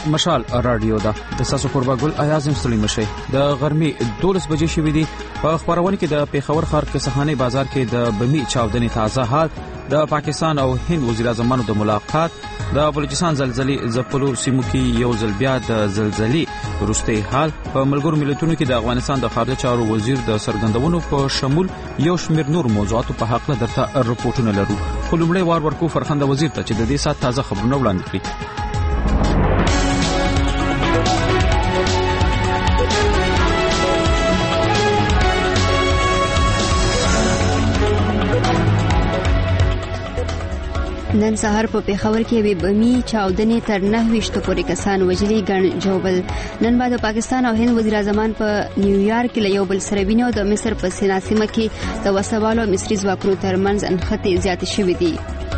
مشال رادیو ده د ساسو قربګل ایازم سلیمه شي د غرمي 12 بجې شوې دي په خبرونه کې د پیښور ښار کې صحانه بازار کې د بمی چاودنې تازه حال د پاکستان او هند وزیر اعظمانو د ملاقات د بلوچستان زلزلې زپلو سیمو کې یو ځل بیا د زلزلې وروستي حال په ملګرو ملتونو کې د افغانستان د خارجه چارو وزیر د سرګندونو په شمول یو شمېر نور موضوعاتو په حق له درته رپورټونه لرو خو لومړی وار ورکو فرخنده وزیر ته چې د دې سات تازه خبرونه وړاندې کړي. نن سهار په پیښور کې وی بمی چاودنې تر 9 پورې کسان وژلي ګڼ جوبل. نن بعد پاکستان او هند وزیر اعظمان په نیویارک کې یو بل سره ویني او د مصر په سینا سیمه کې د وسوالو مصري ځواکونو ترمنځ انخته زیات شوې دي.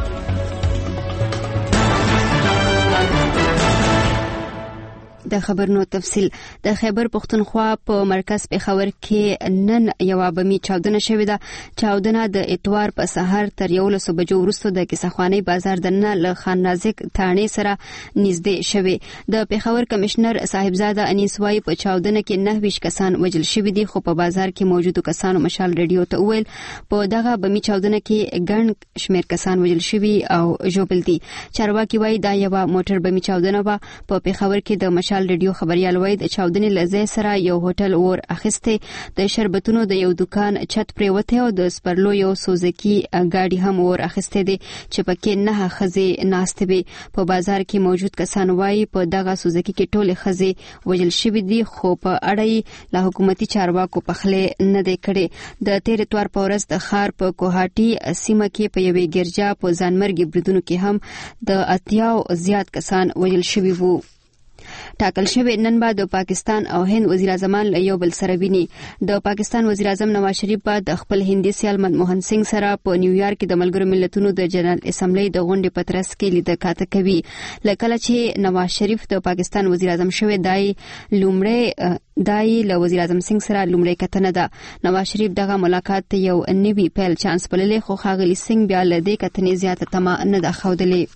د خبرونو تفصیل د خیبر پختونخوا په مرکز پیښور کې نن یو بمی چاودنه شوې ده. چاودنه د اتوار په سحر تر 11 بجو وروسته د کیسخوانی بازار د نه له خان نازک تانې سره نږدې شوې. د پیښور کمشنر صاحبزاده انیس وای په چاودنه کې 9 کسان وژل شوي دي خو په بازار کې موجودو کسانو مشال رادیو ته ویل په دغه بمی چاودنه کې ګڼ شمیر کسان وژل شوي او جوبل دي. چارواکي وای دا یو موټر بمی چاودنه و په پیښور کې د مشال رادیو خبريال وای د چاودنې لزې سره یو هوټل اور اخیسته د شربتونو د یو دکان چت پریوته او د سپرلو یو سوزکی ګاډي هم اور اخیسته دي چې پکې نه خزي ناشته وي. په بازار کې موجود کسان وای په دغه سوزکی کې ټوله خزي وجل شوی دي خو په اړه له حکومتي چارواکو په خله نه دی کړي. د 13 اتوار په ورځ د خار په کوهاټي سیمه کې په یوې ګرجا په ځانمرګي بریدونو کې هم د 80 زیات کسان وجل شوی وو. ټاکل شوی نن بعد د پاکستان او هند وزیر اعظمان یو بل سره ویني. د پاکستان وزیر اعظم نواز شریف بعد خپل هندي سیال منموهن سنگ سره په نیویارک کې د ملګرو ملتونو د جنرال اسمبلی د غونډې په ترڅ کې لیدل کاته کوي. لکه چې نواز شریف د پاکستان وزیر اعظم شوی دای له وزیر اعظم سنگ سره لومړی کتنه ده. نواز شریف دغه ملاقات یو نوی پیل چانس بللی خو خاغلی سنگ بیا له دې کتنې زیاته تما نه ده خوده.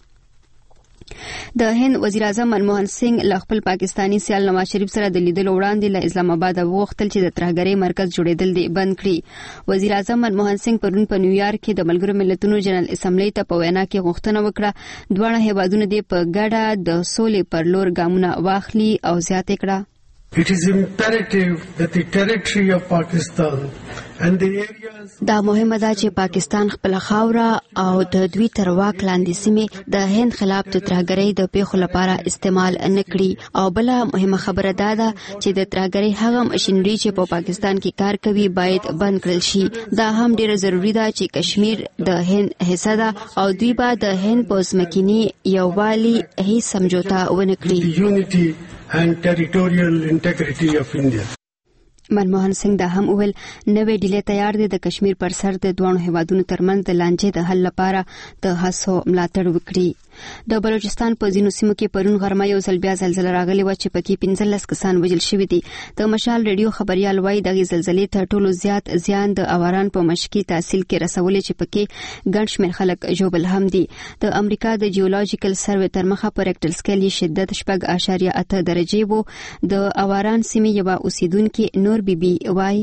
د هند وزیر اعظم منموهن سنگ له خپل پاکستانی سیال نواز شریف سره د لیدلو وړاندې له اسلام آباد وغوښتل چې د ترهګرۍ مرکز جوړېدل دي بند کړي. وزیر اعظم منموهن سنگ پرون په نیویارک کې د ملګرو ملتونو جنرال اسمبلی ته په وینا کې غوښتنه وکړه دواړه هیوادونه دې په ګډه د سولې پر لور ګامونه واخلي او زیاته کړه. It is imperative that the territory of Pakistan and the areas دا مهمه ده چې پاکستان خپل خاوره او د دوی تر واک لاندې سیمې د هند خلاف د ترهګرۍ د پیښو لپاره استعمال نه کړي. او بل مهمه خبره ده چې د ترهګرۍ هغه ماشينري چې په پاکستان کې کار کوي باید بند کړل شي. دا هم ډیره ضروری ده چې کشمیر د هند حصہ ده او دوی به د هند په ځمکني یووالي هیڅ سمجوتا ونه کړي. and territorial integrity of India. منموهن سنگ دا هم ویل نوې ډیلې تیار دي د کشمیر پر سر د دوه هیوادونو ترمنځ د لانجې د حل لپاره د هڅو ملاتړ وکړي. د بلوچستان په ځینو سیمو کې پرون غرمه یو ځل بیا زلزلہ راغلی و چې پکې 15 کسان وژل شوي دي. د مشال رادیو خبريال وایي دغه زلزلې تر ټولو زیات زیان د اواران په مشکي تحصیل کې رسولې چې پکې ګڼ شمېر خلک جوبل هم دي. د امریکا د جیولوژیکل سروې تر مخه په ریکټر سکیل شدت 4.8 درجه وو. د اواران سیمې یو اوسیدونکو نور بیبي وایي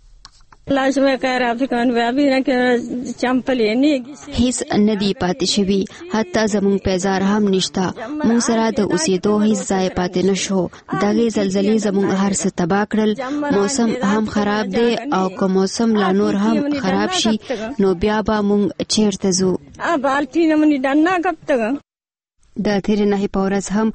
لازمه کار افغان وابي نه کې چمپلې نه هیڅ ندی پاتې شوی حتی زمون پیزار هم نشتا. مون سره د اوسېدو هیڅ ځای پاتې نشو. دغه زلزلې زمون هر څه تباہ کړل. موسم هم خراب دی او که موسم لا نور هم خراب شي نو بیا به مون چیرته ځو. بالټی نه منی دنا کپته د تیر نه په ورځ هم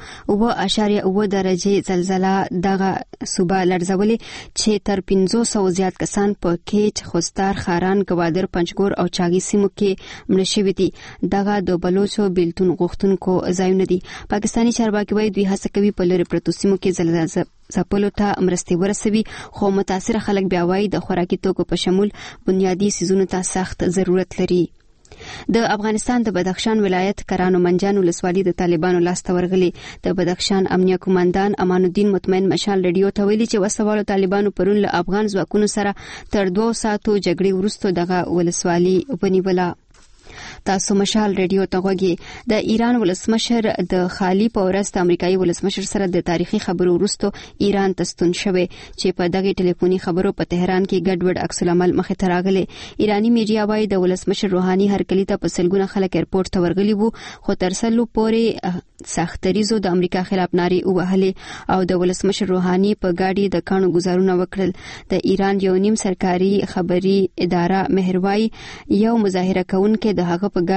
2.9 درجه زلزلہ دغه صوبه لړزولې چې تر 500 زیات کسان په کېچ، خوستار، خاران، گوادر، پنجګور او چاغي سیمو کې مړه شوي دي. دغه د بلوچو بیلتون غوښتونکو ځایونه دي. پاکستانی چارواکي وایي دوی هڅه کوي په لری پرتو سیمو کې زلزلہ زپلو ته مرستې ورسوي خو متاثر خلک بیا وایي د خوراکي توکو په شمول بنیادی سيزونو ته سخت ضرورت لري. د افغانستان د بدخشان ولایت کرانو منجان ولسوالۍ د طالبانو لاسته ورغلي. د بدخشان امنیه قوماندان امان الدین مطمئن مشال رادیو ته ویلي چې وسوالو طالبانو پرون له افغان ځواکونو سره تر 2 ساعتو جګړې وروسته دغه ولسوالۍ ونیوله. تاسو مشال ریډیو ته غوږی. د ایران ولسمشر د خالی په ورځ د امریکایي ولسمشر سره د تاریخي خبرو وروسته ایران ته ستون شوی چې په دغه ټلیفوني خبرو په تهران کې ګډوډ عکس العمل مخه ته راغلی. ایرانی میډیا وايي د ولسمشر روحاني هرکلی ته په سلګونه خلک ایرپورټ ته ورغلي وو، خو تر سلو پورې سختریزو د امریکا خلاف نارې ووهلې او د ولسمشر روحاني په گاډي د کانو گزارونه وکړل. د ایران یو نیم سرکاري خبري اداره مهروای یو مظاهره کوونکې د هغه په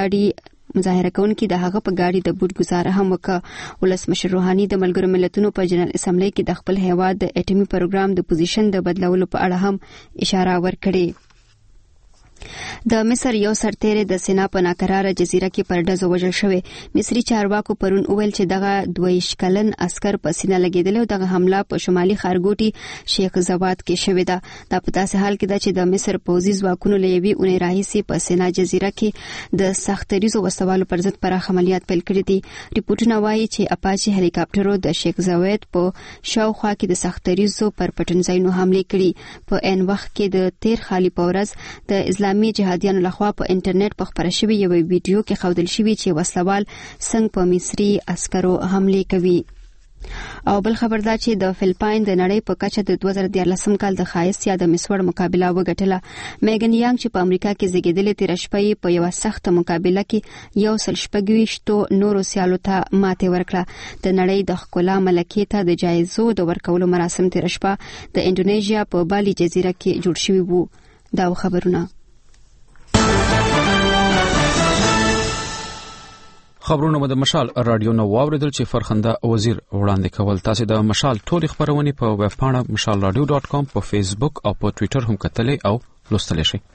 گاډي د بوت گزاره هم وکړه. ولسمشر روحاني د ملګرو ملتونو په جنرال اسمبلی کې د خپل هیواد د اټومي پروګرام د پوزیشن د بدلولو په اړه هم اشاره ورکړه. د مصر یو سرتیری د سینا په ناکراره جزیره کې پر ډزو وژل شوی. مصري چارواکو پرون وویل چې دغه 22 کلن عسكر په سینا لګیدل او دغه حمله په شمالي ښارګوټي شیخ زواد کې شوې ده. دا په داسې حال کې ده چې د مصر پوځي ځواکونو له یوې اونۍ راهیسې په سینا جزیره کې د سختریزو وسوالو پر ضد پراخ عملیات پیل کړي دي. ریپورتونه وایي چې اپاچي هلیکاپټرو د شیخ زواد په شاوخوا کې د سختریزو پر پټنځایونو حمله کړي. په ان وخت کې د تیر خالي په ورځ د اسلامي جهادیانو لخوا په انټرنیټ په خبره شوی یو ویډیو کې ښودل شوی چې وسلوال څنګه په مصري عسکرو حمله کوي. او بل خبر دا چې د فلپاین د نړۍ په کچه د 2014 کال د خایست یا د مسوړ مقابله وګټله. میګن یانګ چې په امریکا کې زیږیدلې تیر شپه په یو سخت مقابله کې یو سل شپږويشتو نورو سیالو ته ماته ورکړه. د نړۍ د ښکلا ملکې ته د جایزو د ورکولو مراسم تیر شپه د انډونیزیا په بالی جزیره کې جوړ شوي وو. دا خبرونه خبرونه مو د مشال رادیو نو واوریدل چې فرخنده وزیر وړاندې کول. تاسو د مشال ټول خبرونه په ویب پاڼه mashalradio.com په فیسبوک او په ټوئیټر هم کتلې او لوستلی شئ.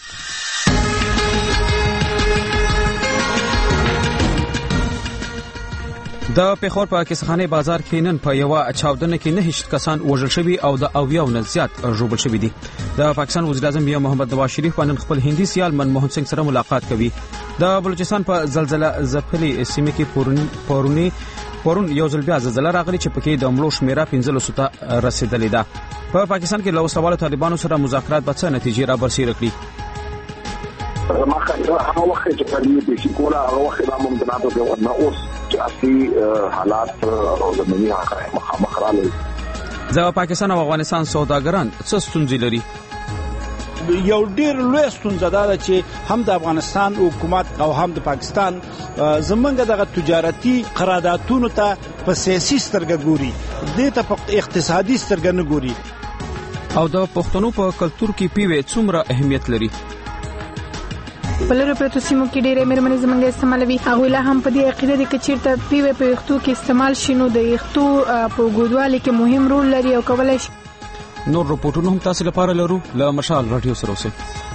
د پیښور په کیسخانه بازار کې نن په یو چاودنه کې 9 کسان وژل شوي او د اویاو نه زیات ژوبل شوي دي. د پاکستان وزیر اعظم بیا محمد نواز شریف نن خپل هندي سیال منموهن سنگ سره ملاقات کوي. د بلوچستان په زلزلہ ځپلي سیمه کې پرون یو ځل بیا زلزلہ راغلی چې پکې د مړو شمیره 15 ته رسیدلې ده. په پاکستان کې له سوالو طالبانو سره مذاکرات به څه نتیجې را برسېره کړي. ما هغه وخت چې پرې د شکولا هغه وخت د ممکناتو د ورنه اوس چې اصلي حالات او زمینی هغه مخامخ راغلي. د پاکستان او افغانستان سوداګران څه ستونزې لري؟ یو ډیر لوی ستونزه ده چې هم د افغانستان حکومت او هم د پاکستان زمونږ دغه تجارتي قراردادونو ته په سیاسي سترګه ګوري، دې ته په اقتصادي سترګه نه ګوري. او د پښتنو په کلتور کې پیوې څومره اهمیت لري؟ بلره پرتو سیمو کې ډېرې مېرمنې زمونږ استعمالوي. هغه لا هم په دې عقیده دي چې چیرته پیوې په وختو کې استعمال شینو د وختو په ګډوالي کې مهم رول لري او کولای شي. نور رپورټونه هم تاسو لپاره لرو له مشال رادیو سره اوسئ.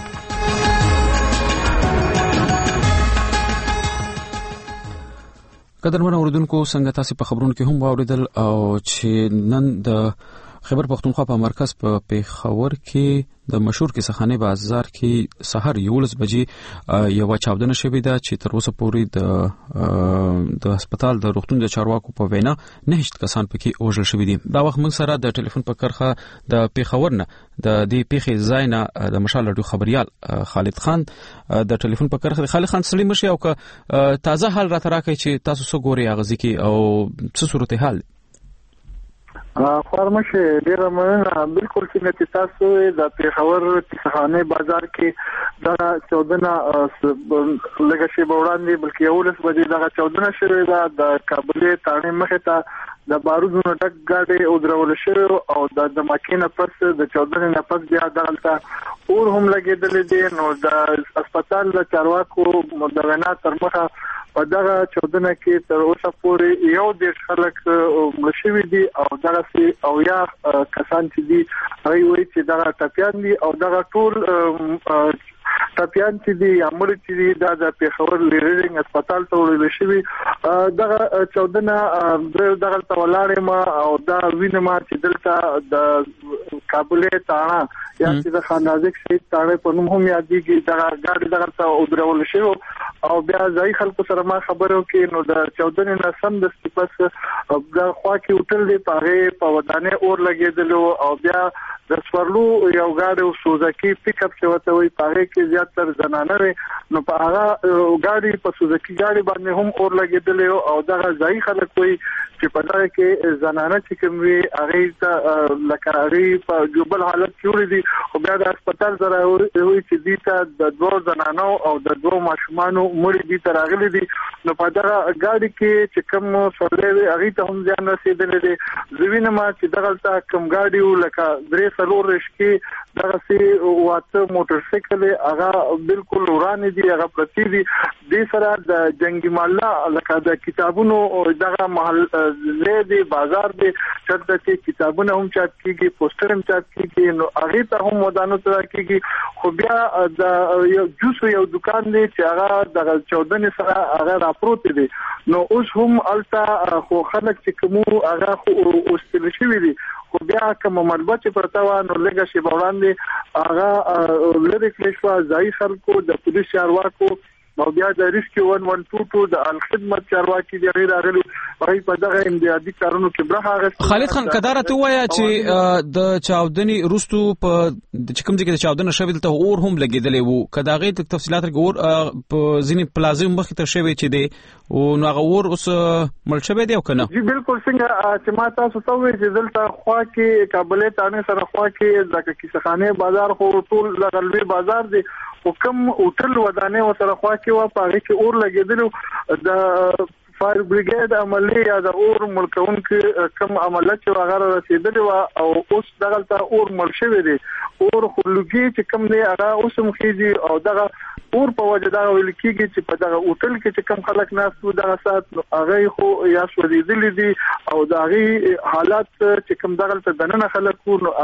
قدرمن اوریدونکو څنګه تاسو په خبرونو کې هم واوریدل او چې نن د خیبر پختونخوا په مرکز په پیښور کې د مشهور کیسخانه بازار کې سحر 11 بجې یو چاودنه شوې ده چې تر اوسه پورې د هسپتال د روغتون د چارواکو په وینا 9 کسان پکې وژل شوي دي. دا وخت موږ سره د ټلیفون په کرخه د پیښور نه د دې پیښې ځای نه د مشال رادیو خبريال خالد خان د ټلیفون په کرخه. خالد خان سلیم شي او که تازه حال را تراکې چې تاسو څه ګوري اغازي کې او څه صورتحال؟ خورمشه ډیره مننه. بالکل چې تاسو د پیښور کیسخانه بازار کې دا چودنه لږه شی وړاندې بلکې 11 بجې دا چودنه شروع ده. د کابلې تانه مخه ته د بارودونو ټک گاډي او درول شو او د ماکینه پس د چودنې نه پس بیا دلته اور هم لګیدل دي. نو د هسپتال د چارواکو مدونه تر مخه په دغه چودنه کې تر اوسه پورې یو د خلک مشوي دي او دغه او یا کسان چې دي هغه وایي چې دغه ټپيان دي او دغه ټول ټپيان چې دي امر چې دي د پیښور لیډرینګ هسپتال ته وړل شوی. دغه چودنه دغه تولاړې ما او دا وینما چې دلته د کابلې تاڼه یا چې د خان نازک شهید تاڼه په نوم هم یادېږي. دغه ګاډي دغه ته ودرول شوی او بیا ځای خلکو سره ما خبرو کې نو د چودنې نه سم د پس د خوا کې هوټل دی پاره په ودانې اور لګیدلو او بیا د سورلو یو گاډي او سوزاکی پک اپ شوته وي پاره کې زیاتره زنانه نو په هغه گاډي په سوزاکی گاډي باندې هم اور لګیدلو او دغه ځای خلک وي چې په دغه کې زنانه چې کوم وي هغه ته لکاري په جوبل حالت کې دي او بیا د هسپتال سره وي چې دي ته د دوه زنانو او د دوه ماشومانو مړي دي تراغلي دي نو په دغه گاډي کې چې کوم سورلې هغه ته هم ځان رسیدلې دي زوینه ما چې دغه تا کوم گاډي لکه درې سلور رشکی دغه سي واته موټر سایکل هغه بالکل ورانه دي هغه پرتی دي د سره د جنگي مالا لکه د کتابونو دغه محل زیدي بازار دی چرته چې کتابونه هم چاپ کیږي پوسټر هم چاپ کیږي نو هغه ته هم ودانو تر کیږي خو بیا د یو جوس یو دکان دی چې هغه د 14 سره هغه راپروت دي نو اوس هم التا خو خلک چې کوم هغه خو اوستل شي دي خو بیا کوم مربوط پرتا و نو لګه شي وړاندې هغه لری کلیشوا ځای خلکو د پولیس چارواکو او بیا د ریسکیو 112 د الخدمت چارواکي دی غیر اغلو هغه په دغه امدادي کارونو کې برخه اخیسته. خالد خان قدارت وایا چې د چاودنې روستو په کوم ځای کې د چاودنې شویل ته اور هم لګیدلې وو کداغه تفصيلات ګور په ځینې پلازم مخ ته شوی چې دی او نو هغه اور اوس مل شوی دی او کنه جی بالکل څنګه چې ما تاسو ته وی چې دلته خوا کې کابل ته سره خوا کې د کیسخانه بازار خو ټول لغلوي بازار دی حکم هوټل ودانې وسره خوا کې و په هغه کې اور لګیدلو د فایر بریګیډ عملی یا د اور ملکون کې کم عملیات چې هغه رسیدلې او اوس دغه ته اور مل شوی دی اور خلګي چې کم دی هغه اوس مخېږي او دغه اور په وجه دا ویل کېږي چې په دغه هوټل کې چې کم خلک ناستو دغه سات هغه خو یا سوریدلې دي او دغه حالات چې کم دغه ته دننه خلک نو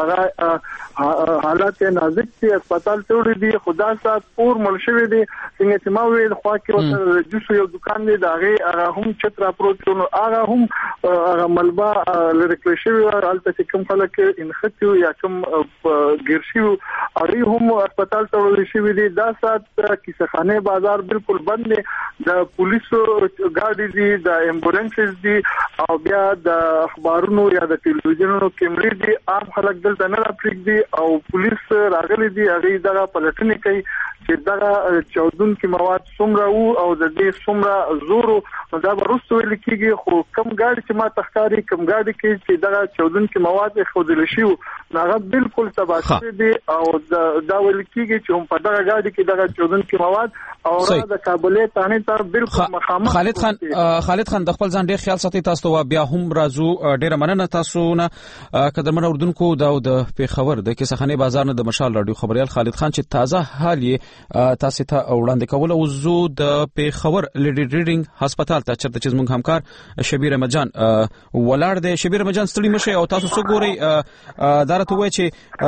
هغه حالات نازک دي هسپتال ته وړي دي خدا سات اور مل شوی دی څنګه چې ما ویل خو کې وته جوس یو دکان دی دغه هم چترا پروت نو هغه هم هغه ملبا لری شوی حالت چې کم خلک انختیو یا کم ګرشیو اړي هم هسپتال ته وړي شوی دي دا سات کیسخانه بازار بالکل بند دي د پولیسو ګاډي دي د امبولانسز دي او بیا د اخبارونو یا د ټلویزیونونو کیمرې دي عام خلک دلته نه راپریک دي او پولیس راغلي دي هغه دغه پلټنې کوي چې دغه 14 کې مواد څومره وو او د دې څومره زورو دا ورسته ویل کېږي خو کم ګاډي چې ما تخکاری کم ګاډي کې چې دغه 14 کې مواد خودل شي هغه بالکل تباہ دي او دا ویل کېږي چې هم په دغه ګاډي کې دغه 14 کې مواد او د کابل ته ته بالکل مخامخ. خالد خان د خپل ځان ډیر خیال ساتي تاسو ته بیا هم راځو ډیره مننه تاسو نه قدرمن اردوونکو د پیښور د کیسخانه بازار نه د مشال رادیو خبريال خالد خان چې تازه حال یې تاسو ته وړاندې کول او زو د پیښور لیډي ریډینګ هسپتال ته چرته چې موږ همکار شبیر احمدجان ولاړ دی. شبیر احمدجان ستړي مشه او تاسو څو ګوري دارته وای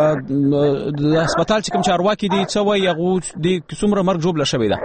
چې د هسپتال چې کوم چارواکي دي څو یغو د څومره مرګ جوړ لشي ده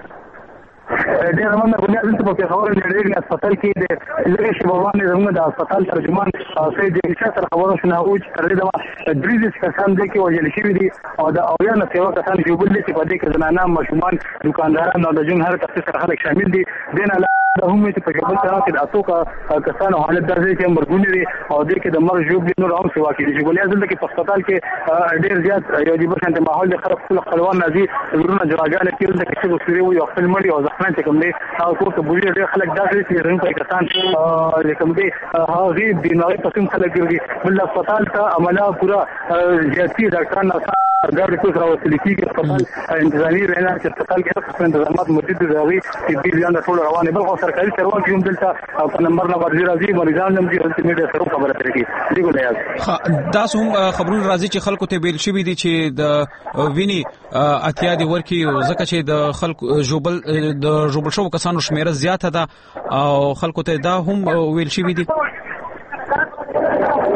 ډېر مننه بنیاد په پیښور لیډي هسپتال کې د لری شبوان زموږ د هسپتال ترجمان سید انشاء سره خبرو شنه او چې تر دې د دریز کسان د کې وجل شي دي او د اویا نه سیوا کسان چې بل دي په دې کې زنانه ماشومان دکانداران او د جون هر کس سره خلک شامل دي دین د هم چې په جبل سره کې د اسوکا کسانو حالت درځي چې مرګونی دي او د کې د مرګ جوړ نور هم سیوا کې دي بلیا ځل کې په هسپتال کې ډېر زیات یو دی بشنت ماحول د خلوان نازي ورونه جواګانه کې د کیسه وسري او خپل مړي او ځخنه کوم دي او ټول بوجي ډېر خلک داسې چې رنګ په کسان کوم دي هغه بيماري په کوم خلک ګرځي بل هسپتال ته عمله پورا زیاتی ډاکټرانو ګاډي کو سره وسیلې کې خپل انتظامی رهنا چې هسپتال کې خپل انتظامات موجود دي راوي چې بیلیان ټول روانه بل خو سرکاري چارواکي هم دلته په نمبر راځي مریضان هم چې میډیا سره خبره کوي دی ګولای تاسو هم خبرونه راځي چې خلکو ته بیل شي دي چې د ویني اتیا دي ورکی ځکه چې د خلکو جوبل شو کسانو شمیره زیاته ده او خلکو ته دا هم ویل شي دي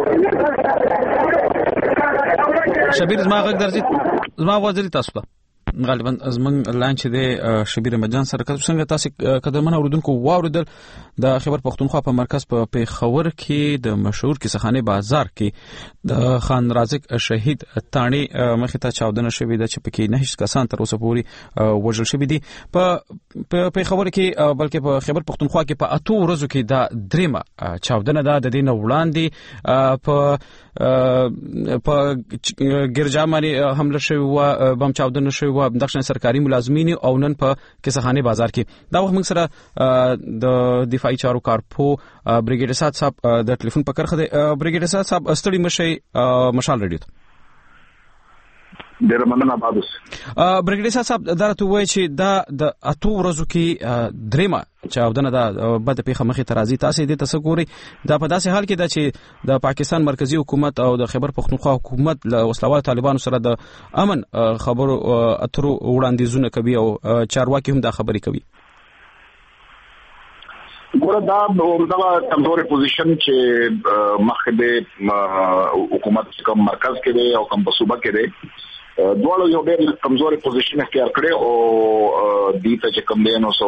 شبیر زما غږ درځي زما وځي تاسو ته غالبا زمنګ لاین چې د شبیر مجان سره څنګه تاسو قدمونه اوردونکو واوردل د خیبر پختونخوا په مرکز په پیښور کې د مشهور کیسهخانه بازار کې د خان رازق شهید تانی مخې ته چاودنه شوې ده چې پکې 9 کسان تر اوسه پورې وژل شوي دي په پیښور کې بلکې په خیبر پختونخوا کې په 8 ورځو کې د دریمه چاودنه ده د دین وړاندې په ګرجا باندې حمله شوې و بم چاودنه شوې و دغه سرکاري ملازمین او نن په کیسهخانه بازار کې دا وخت موږ سره د دفاعي چارو کارپو بریګیډر سات صاحب د ټلیفون په کرخه د بریګیډر سات صاحب استړي مشي مشال رادیو ډیر مننه بادوس بریګیډر صاحب دا ته وایي چې دا د 8 ورځو کې دریمه چاودنه دا بد پیښه مخې ته راځي تاسو دې تصوري دا په داسې حال کې دا چې د پاکستان مرکزی حکومت او د خیبر پختونخوا حکومت له وسلوال طالبانو سره د امن خبرو اترو وړاندیزونه کوي او چارواکي هم دا خبري کوي ګوره دا دغه کمزوري پوزیشن چې مخکې د حکومت کوم مرکز کې دی او کوم صوبه کې دی دوه یو ډېر کمزوري پوزیشن اختیار کړي او دې ته چې کوم دی نو سو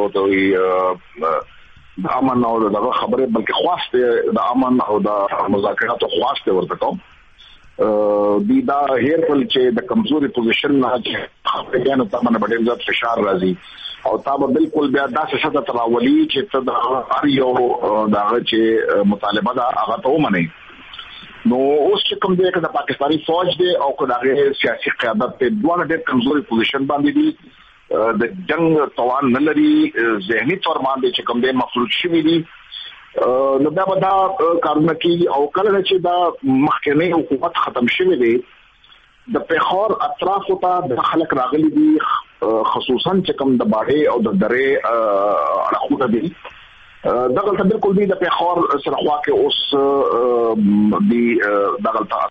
د امن او دغه خبره بلکې خواسته د امن او د مذاکراتو خواسته ورته کوم دې دا هیر کول چې د کمزوري پوزیشن نه چې خبره نه تمنه ډېر زیات فشار راځي او تاسو بالکل بیا داسې شته تراولي چې ته د هر یو دغه چې مطالبه دا هغه ته ومني نو اوس چې کوم دی چې د پاکستاني فوج دی او دغه سیاسي قیادت په دوه ډېر کمزوري پوزیشن باندې دي د جنگ توان نه لري ذهني تور باندې چې کوم دی مفلوج شوی دي نو دا به دا کارونه کوي او کله چې دا مخکنی حکومت ختم شوی دی د پیښور اطراف ته د خلک راغلي دي خصوصا چې کوم د باډې او د درې اړخونه دي دغه ته بالکل دی د پیښور سره خوا کې اوس دی دغه ته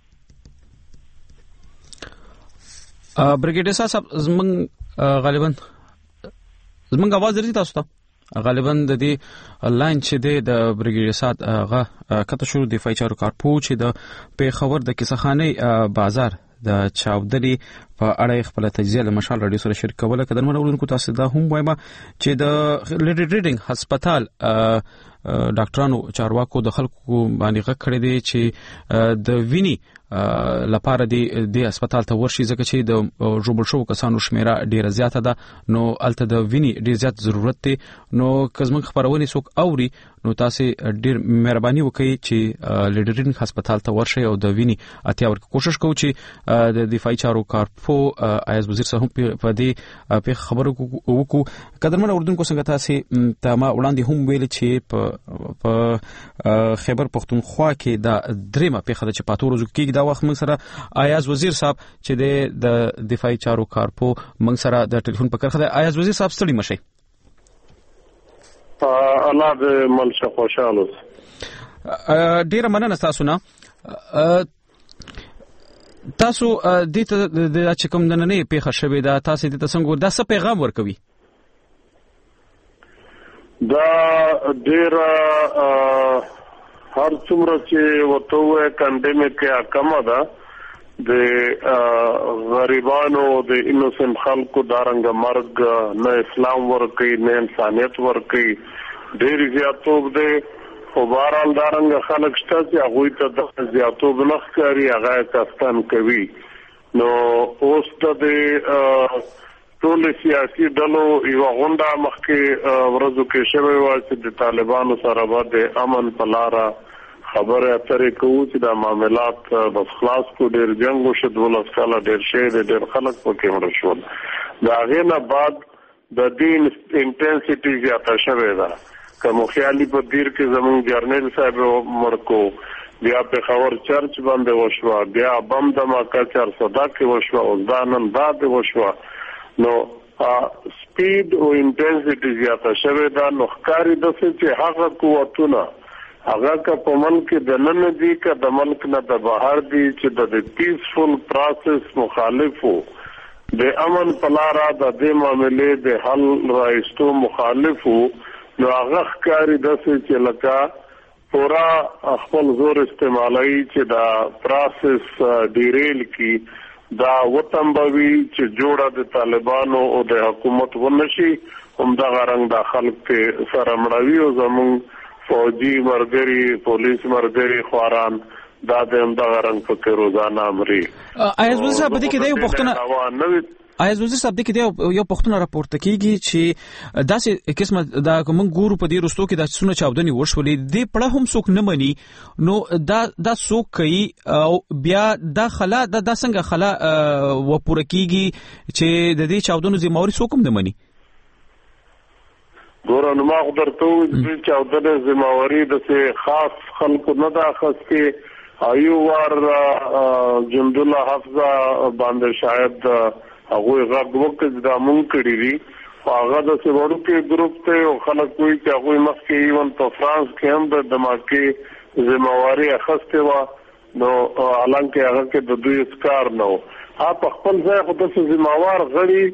بریګیډر صاحب زمنګ غالبا زمنګ आवाज درځي تاسو ته غالبا د دې لاین چې د بریګیډر صاحب هغه کته شو دفاعي چارو کارپو چې د پیښور د کیسهخانه بازار د چاودنې په اړه خپل تجزیه له مشال رادیو سره شریک کوله کدن منورونکو تاسو دا هم وایم چې د لیډي ریډینګ هسپتال ډاکټرانو چارواکو د خلکو باندې غږ کړی دی چې د ویني لپاره د هسپتال ته ورشي ځکه چې د جوړ شو کسانو شمیره ډیره زیاته ده نو الته د ویني ډیر زیات ضرورت دی نو کزمن خبرونه څوک اوري نو تاسو ډیر مهرباني وکړئ چې لیډرینګ هسپتال ته ورشي او د ویني اتیا ورک کوشش کوو چې د دفاعي چارو کارپو ایاز وزیر صاحب په دې په خبرو وکړو قدرمن اردوونکو څنګه تاسو ته ما وړاندې هم ویل چې په خیبر پختونخوا کې د دریمه په خدای چې پاتورو کې دا وخت موږ سره ایاز وزیر صاحب چې د دفاعي چارو کارپو موږ سره د ټلیفون په کرخه د ایاز وزیر صاحب ستړي مشي الله دې منشه خوشاله ډیره مننه تاسو نه تاسو د چې کوم نننې پیښه شوې ده تاسو د څنګه د څه پیغام ورکوي دا ډیر هر څومره چې وته پاندیمیک کمه ده د غریبانو د انوسنت خلکو دارنګ مرګ نه اسلام ورکی نه انسانيت ورکی ډیر زیاتوب دی خو بهرحال دارنګ خلک شته چې هغه ته د زیاتوب نخکاری هغه کاستان کوي نو اوس د ټول سیاسي ډلو یو غونډه مخکې ورځو کې شوی و چې د طالبانو سره باندې امن په لار خبره اترې کوي چې د معاملات د خلاص کو ډیر جنگ او شدول کاله ډیر شي ډیر خلک پکې مړ شول دا غینه بعد د دین انټنسټي زیاته شوه دا کوم خیالي په دیر کې زمون جرنیل صاحب مرکو بیا په خبر چرچ باندې وشو بیا بم دماکا 400 کې وشو او ځانن بعد وشو نو سپیډ او انټنسټي زیاته شوه دا نو ښکاری د څه چې هغه قوتونه هغه کا په ملک د نن دي کا د ملک نه د بهر دي چې د پیسفل پروسس مخالفو د امن پلارا د دې معاملې د حل راستو مخالفو نو هغه ښکاری د څه چې لکه پورا خپل زور استعمالي چې دا پروسس ډیریل کی دا وطنبوي چې جوړه د طالبانو او د حکومت ونشي هم دا غرنګ د خلک په سره مړوي او زمون فوجي مرګري پولیس مرګري خواران دا د هم دا غرنګ په روزانه امري ایاز وزیر صاحب دې کې د پښتنه ایاز وزیر صاحب دې کې یو پښتنه راپورته کیږي چې داسې قسمه دا کوم ګورو په دې رستو کې د سونه چاودنې وشولې دې پړه هم څوک نه مني نو دا څوک کوي او بیا دا خلا دا څنګه خلا و پوره کیږي چې د دې چاودنو ذمہواری څوک هم نه مني ګورو نو ما درته چې چاودنې ذمہواری د خاص خلکو نه دا خاصه ایو ور جند الله حفظه باندې شاید هغه غږ وکړ دا مونږ کړی دي هغه د سیورو کې ګروپ ته او خلک کوئی چې هغه مخکې ایون په فرانس کې هم د دماغي ذمہواری اخسته و نو حالانکه هغه کې د دوی اسکار نو په خپل ځای خو د ذمہوار غړي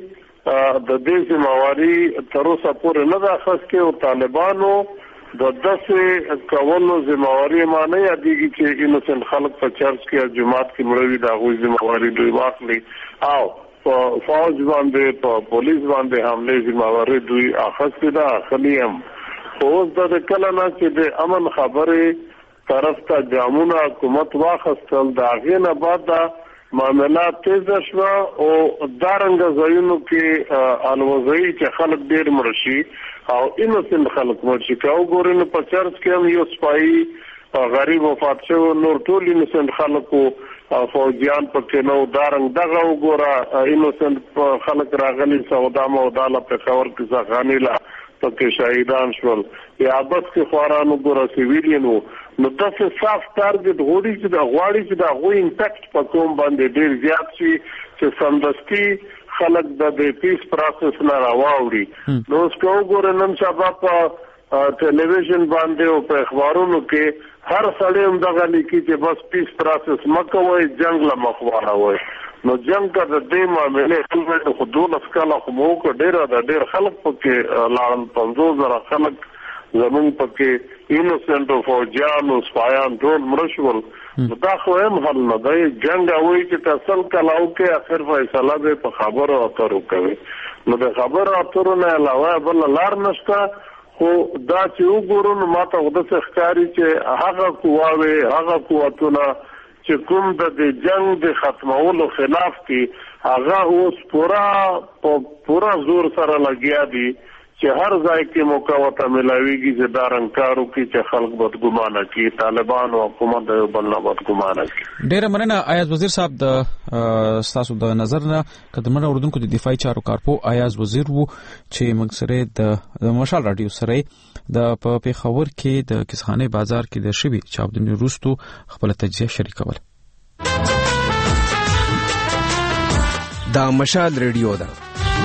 د دې ذمہواری تر اوسه پورې نه د اخسته او طالبانو د دسه کولو ذمہواری معنی یادېږي چې انوسنت خلک په چرچ کې جماعت کې مړوي دا غوي ذمہواری دوی واخلي او فوج باندې په پولیس باندې حمله ذمہواری دوی اخستې ده خلیم اوس د کله نه چې د امن خبره طرف ته جامونه حکومت واخستل دا غینه بعد معاملات تیز شوه او دارنګ ځایونو کې الوزي چې خلک ډیر مرشي او انوسنت خلک مرشي کاو ګورنه په چرچ کې هم یو سپای غریب وفات شو نور ټول انوسنت خلکو فوجیان پکې نو دارنګ دغه وګوره انوسنت خلک راغلي سودا موداله په خبر کې ځغانیلا پکې شهیدان شول یا بس کې خوارانو ګوره سیویلینو نو تاسو صاف ټارګټ غوړي چې دا غواړي چې دا غوي امپیکټ په کوم باندې ډیر زیات شي چې سمدستي خلک د پیس پروسس نه راوړي نو څو ګوره نن سبا په ټلویزیون باندې او په اخبارونو کې هر سړی هم دغه لیکي چې بس پیس پروسس مکوي جنگ له مخواره وي نو جنگ کا د دې معاملې خلک خو دونه سکاله خو مو کو ډیر خلک پکې لاړل 50,000 خلک زمون پکې انوسنت فوجیان او سپایان ټول مرشول دا خو هم حل نه دی جنگ اوي چې تاسو کلاو کې اخر فیصله به په خبرو اترو کوي نو د خبرو اترو نه علاوه بل لار نشته خو دا چې وګورو نو ماته خود څه ښکاری چې هغه قواوي هغه قوتونه چې کوم د جنگ د ختمولو خلاف دي هغه اوس پورا زور سره لګیا دي چې هر ځای کې موقع وته ملاويږي چې دارنکارو کې چې خلک بدګمانه کی طالبان او حکومت د بل نه بدګمانه کی ډیر مننه ایاز وزیر صاحب د تاسو د نظر نه کدمنه اردوونکو د دفاعي چارو کارپو ایاز وزیر وو چې موږ سره د مشال رادیو سره د په پیښور کې د کسخانه بازار کې د شوی چاودنې وروستو خپل تجزیه شریکول دا مشال رادیو ده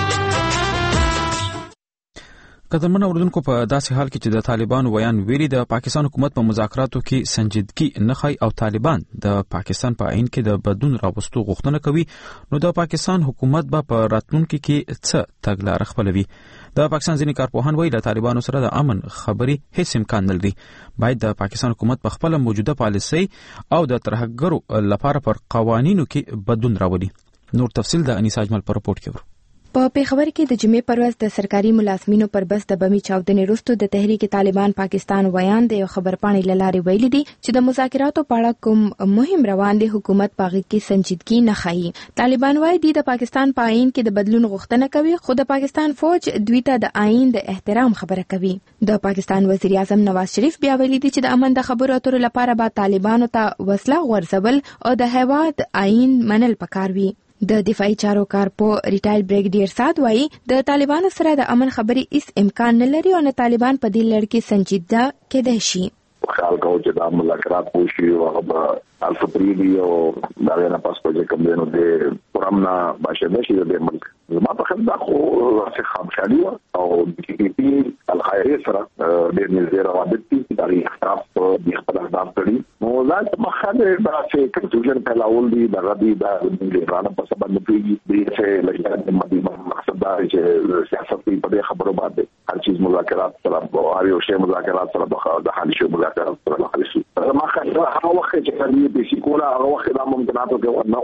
قدرمن اردوونکو په داسې حال کې چې د طالبان ویان ویلي د پاکستان حکومت په مذاکراتو کې سنجیدګي نه ښيي او طالبان د پاکستان په عین کې د بدلون راوستو غوښتنه کوي نو د پاکستان حکومت به په راتلونکي کې څه تګلارې خپلوي د پاکستان ځینې کارپوهان وایي د طالبانو سره د امن خبرې هیڅ امکان نه لري باید د پاکستان حکومت په خپل موجوده پالیسي او د ترهګرو لپاره پر قوانینو کې بدلون راولي نور تفصیل د انیس اجمل پر رپورت کې په پیښور کې د جمعې پر ورځ د سرکاري ملازمینو پر بس د بمي چاودنې وروسته د تحریک طالبان پاکستان ویان د خبرپاڼې لاري ویلي دي چې د مذاکراتو په اړه کوم مهم روان دي حکومت پاغي کې سنجیدګي نه ښيي طالبان وايي د پاکستان په آئین کې د بدلون غوښتنه کوي خو د پاکستان فوج دوی ته د آئین د احترام خبره کوي د پاکستان وزیر اعظم نواز شریف بیا ویلي دي چې د امن د خبرو اترو لپاره به طالبانو ته وسله غورځول او د هیواد آئین منل پکار وي د دفاعي چارو کارپو ریټایل بریګیډیر سات وایي د طالبانو سره د امن خبرې هیڅ امکان نه لري او نه طالبان په دې لړ کې سنجیده کېدای شي خیال کوو چې د مذاکرات وشي او هغه الفطریدي او دا نه پاس په کوم دینو د پرامنا باشه نشي د ملک ما په خندا خو څه خامخالي او د پی الخيري سره د نظر روابط دي د اختلاف د اختلاف کړي نو ځکه مخاله دا چې کنټرول په لاول دي د غدي د ایران په سبب نه پیږي د چې لږه مدي مقصد دا چې سیاست په خبرو باندې هر چیز مذاکرات سره او هر یو شی مذاکرات سره د حل شي مذاکرات سره حل شي ما خاله هغه وخت چې د سیکولا هغه وخت د ممکناتو کې نه اوس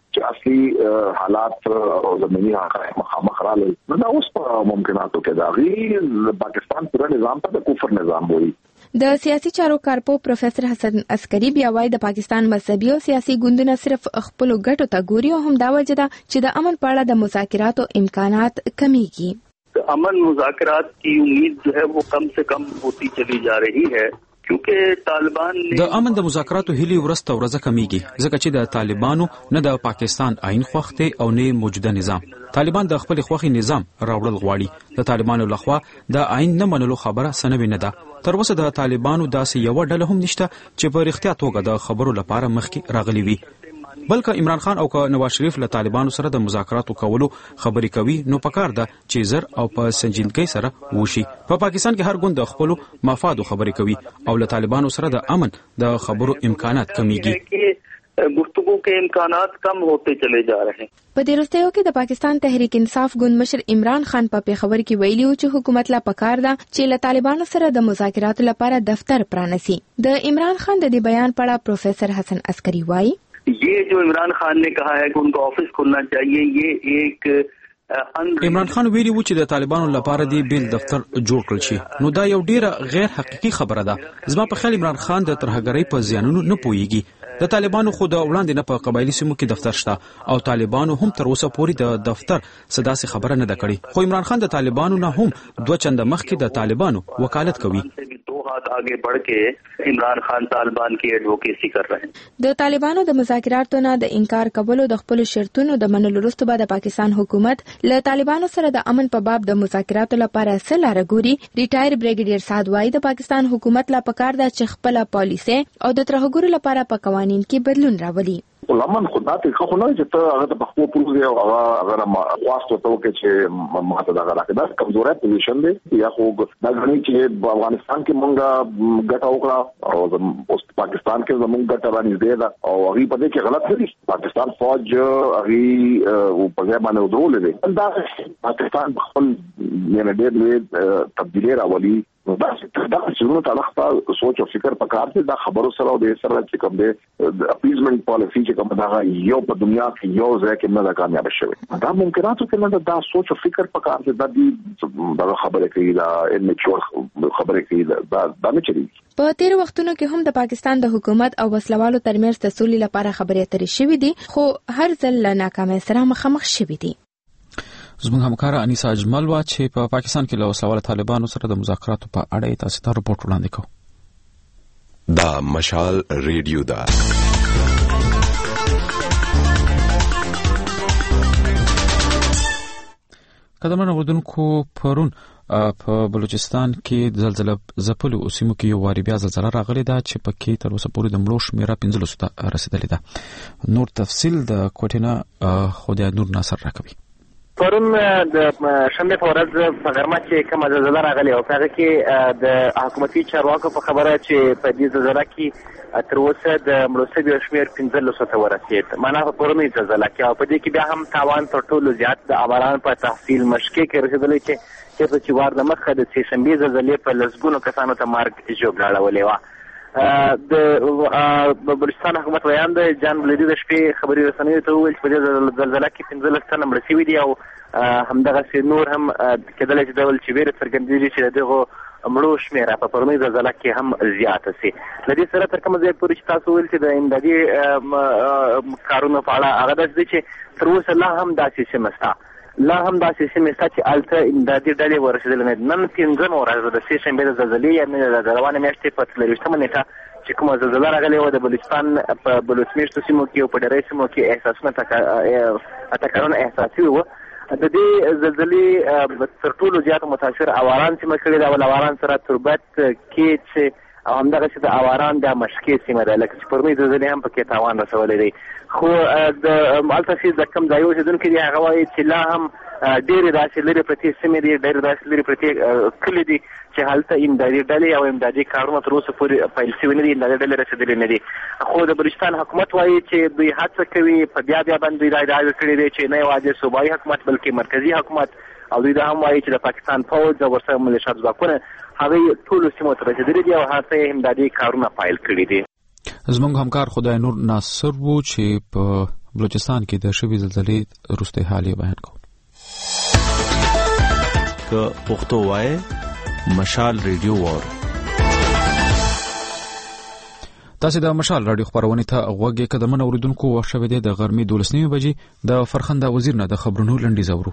چې اصلي حالات او زمینی حقایق مخامخ راغلي. نو دا اوس په ممکناتو کې دا غي پاکستان پورا نظام ته د کفر نظام وایي. د سیاسي چارو کارپو پروفیسور حسن عسکری بیا وايي د پاکستان مذهبي او سیاسي ګوندونه صرف خپل ګټو ته ګوري او هم دا وجه ده چې د امن په اړه د مذاکراتو امکانات کمیږي. अमन मुज़ाकरात की उम्मीद जो है वो कम से कम होती चली जा रही है क्योंकि तालिबान د امن د مذاکراتو هلي ورسته ورځ کمیږي ځکه چې د طالبانو نه د پاکستان آئین خوښته او نه موجوده نظام. طالبان د خپل خوښي نظام راوړل غواړي. د طالبانو لخوا د آئین نه منلو خبره سنوي نه ده. تر اوسه د طالبانو داسې یو ډله هم نشته چې په اړتیا توګه د خبرو لپاره مخکې راغلي وي. بلکې عمران خان او نواز شریف له طالبانو سره د مذاکراتو کولو خبرې کوي نو پکار ده چې زر او په سنجیدګۍ سره وشي. په پاکستان کې هر ګوند د خپل مفادو خبرې کوي او له طالبانو سره د امن د خبرو امکانات کمیږي. गुफ्तगू के इम्कानात कम होते चले जा रहे हैं. په دې وروستیو کې د پاکستان تحریک انصاف ګوند مشر عمران خان په پیښور کې ویلي و چې حکومت لا پکار ده چې له طالبانو سره د مذاکراتو لپاره دفتر پرانسي. د عمران خان د دې بیان په اړه پروفیسور حسن عسکری وايي ये जो इमरान खान ने कहा है कि उनका ऑफिस खोलना चाहिए ये एक عمران خان ویلي و چې د طالبانو لپاره دی بیل دفتر جوړ کړل شي. نو دا یو ډیره غیر حقیقي خبره ده. زما په خیال عمران خان د ترهګرۍ په زیانونو نه پوهیږي. د طالبانو خو د وړاندې نه په قبایلی سیمو کې دفتر شته او طالبانو هم تر اوسه پورې د دفتر صداسي خبره نه ده کړې. خو عمران خان د طالبانو نه هم 2 چنده مخکې د طالبانو وکالت کوي. आगे बढ़ के इमरान खान तालिबान की एडवोकेसी कर रहे हैं. د طالبانو د مذاکراتو نه د انکار کولو د خپل شرطونو د منلو وروسته به د پاکستان حکومت له طالبانو سره د امن په باب د مذاکراتو لپاره سره ګوري. ریټایر بریګیډیر سعد وايي د پاکستان حکومت لا پکار ده چې خپل پالیسي او د ترهګرو لپاره په قوانین کې بدلون راولي. لمن خدای خو نه چې ته هغه په خپل پروژه او هغه خواستو ته کې چې ماته دا راکړه دا کمزورې پوزیشن دی یا خو دا غني چې په افغانستان کې مونږه ګټه وکړه او اوس پاکستان کې زموږ ګټه باندې دی دا او هغه په دې کې غلط دی. پاکستان فوج هغه په ځای باندې ودرول دي دا پاکستان خپل یعنی ډېر تبدیلی راولي. دا څنګه تعلق سوچ او فکر پکار دي دا خبرو سره او د سره چې کوم دی اپیزمنت پالیسی چې کوم دا یو په دنیا کې یو ځای کې نه کامیاب شوی. دا ممکناتو کې نه دا سوچ او فکر پکار دي دا خبره کوي دا انچور خبره کوي دا نه چي. په تیر وختونو کې هم د پاکستان د حکومت او وسلوالو ترمنځ د سولې لپاره خبرې اترې شوې دي خو هر ځل له ناکامۍ سره مخامخ شوې دي. زموږ همکار انیسا اجمل وا چې په پاکستان کې له وسلوال طالبانو سره د مذاکراتو په اړه تاسو ته رپورټ وړاندې کوو. دا مشال ریډیو دا قدمونه ودونکو پرون په بلوچستان کې زلزلہ ځپلو سیمو کې یو واری بیا زلزلہ راغلی دا چې پکې تر اوسه پورې د مړو شمیره 15 ته رسیدلې ده. نور تفصیل د کوټینه خدای نور ناصر راکوي. پرون د شنبه په ورځ په غرمه کې کومه زلزلہ راغلی او هغه کې د حکومتي چارواکو په خبره چې په دې زلزلہ کې تر اوسه د مړو شمیر 15 ته ورسید. معنا په پرونی زلزلہ کې او په دې کې بیا هم تاوان تر ټولو زیات د افغان په تحصیل مشکې کې رسیدلی چې وار د مخه د سهشنبه زلزلې په لسګونو کسانو ته مرګ ژوبلاړولې وه. د بلوچستان حکومت بیان د جان بلدي د شپې خبري رسنیو ته وویل چې په دې زلزلہ کې 15 تنه مړه شوي دي او همدغه نور هم کېدلی چې ډول چې ویره څرګندېږي چې دغه مړو شمیره په پرونی زلزلہ کې هم زیاته سي. له دې سره تر کومه ځای پورې چې تاسو ویل چې د امدادي کارونو په اړه هغه داسې دی چې تر اوسه لا هم داسې سیمه شته چې الته امدادي ډلې ورسېدلې نه دي. نن 15 ورځ د سهشنبې د زلزلې یعنې د روانې میاشتې په 23مه نیټه چې کومه زلزلہ راغلې وه د بلوچستان په بلوچ میشتو سیمو کې او په ډېری سیمو کې احساسونه ټکرونه احساسي وه. د دې زلزلې تر ټولو زیات متاثر اواران سیمه کړې ده او اواران سره تربت کې او همدغسې د اواران د مشکې سیمه ده لکه چې پرونی زلزلې هم پکې تاوان رسولی دی. خو هلته چې د کوم ځای اوسېدونکي دي هغه وایي چې لا هم ډېرې داسې لرې پرتې سیمې دي ډېرې داسې لرې پرتې کلي دي چې هلته امدادي ډلې او امدادي کارونه تر اوسه پورې پیل شوي نه دي امدادي ډلې رسېدلې نه دي. خو د بلوچستان حکومت وایي چې دوی هڅه کوي په بیا باندې دوی دا ادعا کړې دی چې نه یوازې صوبایي حکومت بلکې مرکزي حکومت او دوی دا هم وایي چې د پاکستان پوځ او ورسره ملیشات ځواکونه هغوی ټولو سیمو ته رسېدلي دي او هلته یې امدادي کارونه پیل کړي دي. زموږ همکار خدای نور ناصر وو چې په بلوچستان کې د شوې زلزلې وروستی حال یې بیان کوو. که پښتو وای مشال ریډیو وار. تاسو د مشال رادیو خبرونه ته غوږ کې قدمونه اوریدونکو وښه وې د غرمې 12 بجې د فرخنده وزیر نه د خبرونو لنډیز اورو.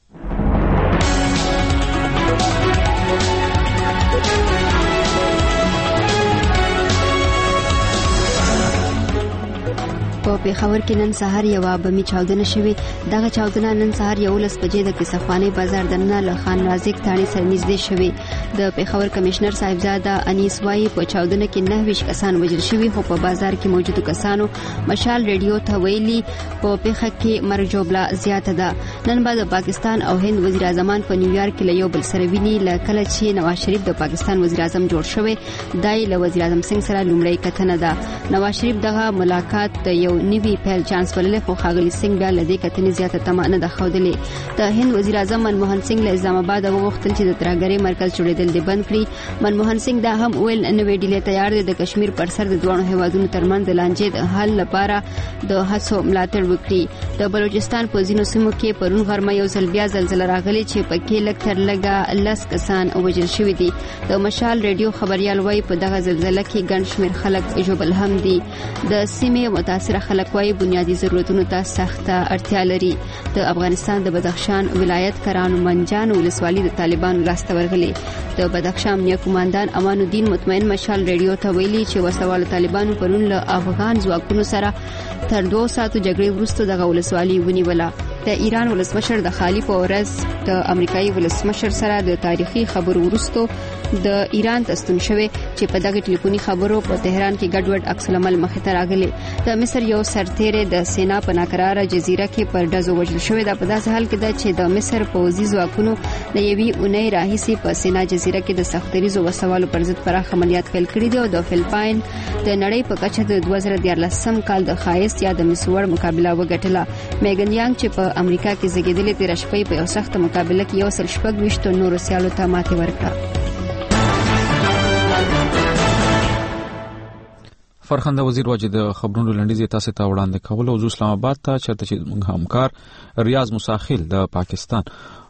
په پیښور کې نن سهار یو بمي چاودنه شوې. دغه چاودنه نن سهار 11 بجې د کیسخانه بازار دننه له خان رازق تاڼي سره نږدې شوې. د پیښور کمشنر صاحبزاده انیس وايي په چاودنه کې 9 کسان وژل شوي، خو په بازار کې موجودو کسانو مشال ریډیو ته ویلي په پیښه کې مرګ جوړه زیاته ده. نن بعد پاکستان او هند وزیر اعظمان په نیویارک کې له یو بل سره ویني. لکه چې نواز شریف د پاکستان وزیر اعظم جوړ شوی، دای له وزیر اعظم سنگ سره لومړی کتنه ده. نواز شریف دغه ملاقات د یو نوی پیل چانس ولله، خو ښاغلي سنگ بیا لدې کتنې زیاته طمع نه خوندلې. د هند وزیر اعظم منموهن سنگ له اسلام آباد وغوښتل چې د ترهګرۍ مرکز جوړېدل دې بند کړي. منموهن سنگ دا هم ویل نوې ډیلې تیار دي د کشمیر پر سر د دوه هیوادونو ترمنځ د لانجې د حل لپاره د هڅو ملاتړ وکړي. د بلوچستان په ځینو سیمو کې پرون غرمه یو ځل بیا زلزلہ راغلی چې پکې لږ تر لږه 10 کسان وژل شوي دي. د مشال ریډیو خبريال وايي په دغه زلزلہ کې ګڼ شمېر خلک ژوبل هم دي. د سیمې متاثره خلک وايي بنیادی ضرورتونو ته سخته اړتیا لري. د افغانستان د بدخشان ولایت کرانو منجان ولسوالۍ د طالبانو لاسته ورغلې. د بدخشان امنیه قوماندان امان الدین مطمئن مشال ریډیو ته ویلي چې وسوال طالبانو پرون له افغان ځواکونو سره تر 2 ساعتو جګړې وروسته د ولسوالۍ ونیوله. د ایران ولسمشر د خالی په ورځ د امریکایي ولسمشر سره د تاریخي خبرو وروسته د ایران تستون شوه چې په دغه ټلیفوني خبرو په تهران کې ګډوډ عکس العمل مخې ته راغلی. د مصر یو سرتیری د سینا په ناکراره جزیره کې پر ډزو وژل شوی. دا په داسې حال کې ده چې د مصر پوځي ځواکونو د یوې اونۍ راهیسې په سینا جزیره کې د سختریزو وسوالو پر ضد پراخ عملیات پیل کړي دي او د فلپاین د نړۍ په کچه د 2014 کال د خایست یا د مسور مقابله وګټله. میګن یانګ چې په امریکا کې زیږیدلې تیر شپې په یو سخت مقابله کې 126 نورو سیالو ته ماتې ورکړه. فرخنده وزیر واجد خبرونو لنډیز تاسو ته وړاندې کول او اسلام آباد ته چرته چې همکار ریاض مساخیل د پاکستان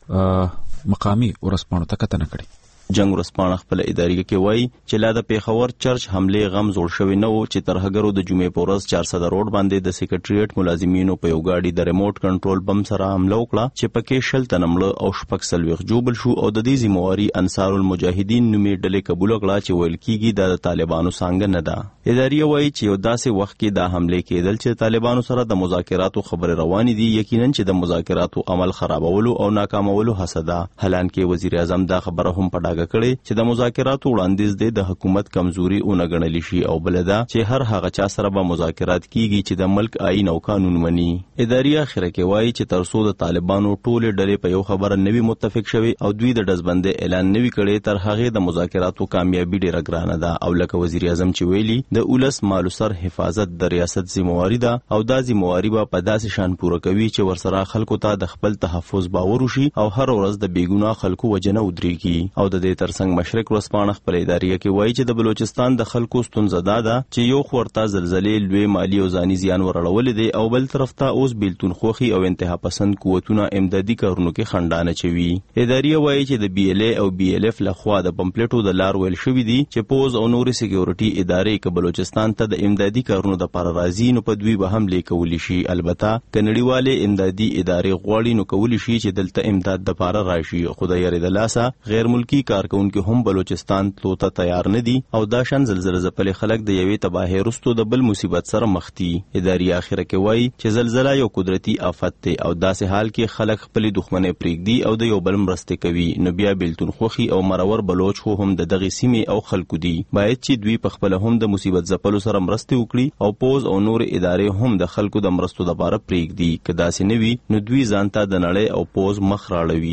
مقامی ورسپانو ته کتنه کړې. جنگ ورسپانه خپل ادارې کې وایي چې لا د پیښور چرچ حمله غم زوړ شوی نه و چې ترهګرو د جمعې په ورځ 400 روډ باندې د سیکریټریټ ملازمینو په یو گاډي د ریموټ کنټرول بم سره حمله وکړه چې پکې شل تنمړه او شپږ سلويخ جوبل شو او د دې ذمہواری انصار المجاهدین نومې ډلې قبول کړه چې ویل کیږي د طالبانو څنګه نه ده. ادارې وایي چې یو داسې وخت کې دا حمله کېدل چې طالبانو سره د مذاکراتو خبره روانې دي، یقینا چې د مذاکراتو عمل خرابولو او ناکامولو حسده. حالانکه وزیر اعظم دا خبره هم پډاګه کړي چې د مذاکراتو وړاندیز د حکومت کمزوري او نګڼل شي او بلدا چې هر هغه چا سره به مذاکرات کیږي چې د ملک آئین او قانون مني. ادارې اخره کې وایي چې ترڅو د طالبانو ټول ډلې په یو خبره نوي متفق شوي او دوی د دزبندې اعلان نوي کړي تر هغه د مذاکراتو کامیابی ډیره ګرانه ده. او لکه وزیر اعظم چې ویلي د اولس مالو سر حفاظت د ریاست ذمہواری ده او دا ذمہواری به په داسې شان پوره کوي چې ورسره خلکو ته د خپل تحفظ باور وشي او هر ورځ د بیګناه خلکو وجنه ودرېږي. او د دې ترڅنګ مشرق ورسپانه خپل ادارې کې وایي چې د بلوچستان د خلکو ستونزه ده چې یو خورته زلزلې لوی مالی او ځاني زیان ورړول دي او بل طرف ته اوس بیلتون خوخي او انتها پسند قوتونه امدادي کارونو کې خندانه چوي. ادارې وایي چې د بي ال ای او بي ال اف لخوا د پمپلیټو د لار ویل شوې دي چې پوز او نوري سکیورټي ادارې کې بلوچستان ته د امدادي کارونو د لپاره راځي نو په دوی به هم لیکول شي. البته کنړیواله امدادي ادارې غواړي نو کول شي چې دلته امداد د لپاره راشي. خدای یې د لاسه غیر ملکی کارکونکو هم بلوچستان ته تیار نه دي او دا شان زلزلہ زپل خلک د یوې تباہی رستو د بل مصیبت سره مخ دي. ادارې اخره کې وایي چې زلزلہ یو قدرتي آفت دی او داسې حال کې خلک خپل دښمنۍ پرېږدي او د یو بل مرسته کوي. نو بیا بیلتون خوخي او مرور بلوچ خو هم د دغه سیمې او خلکو دي. باید چې دوی په خپل هم د مصیبت زپلو سره مرسته وکړي او پوز او نور ادارې هم د خلکو د مرستو لپاره پرېږدي. کدا سي نوي نو دوی ځانته د نړۍ او پوز مخ راړوي.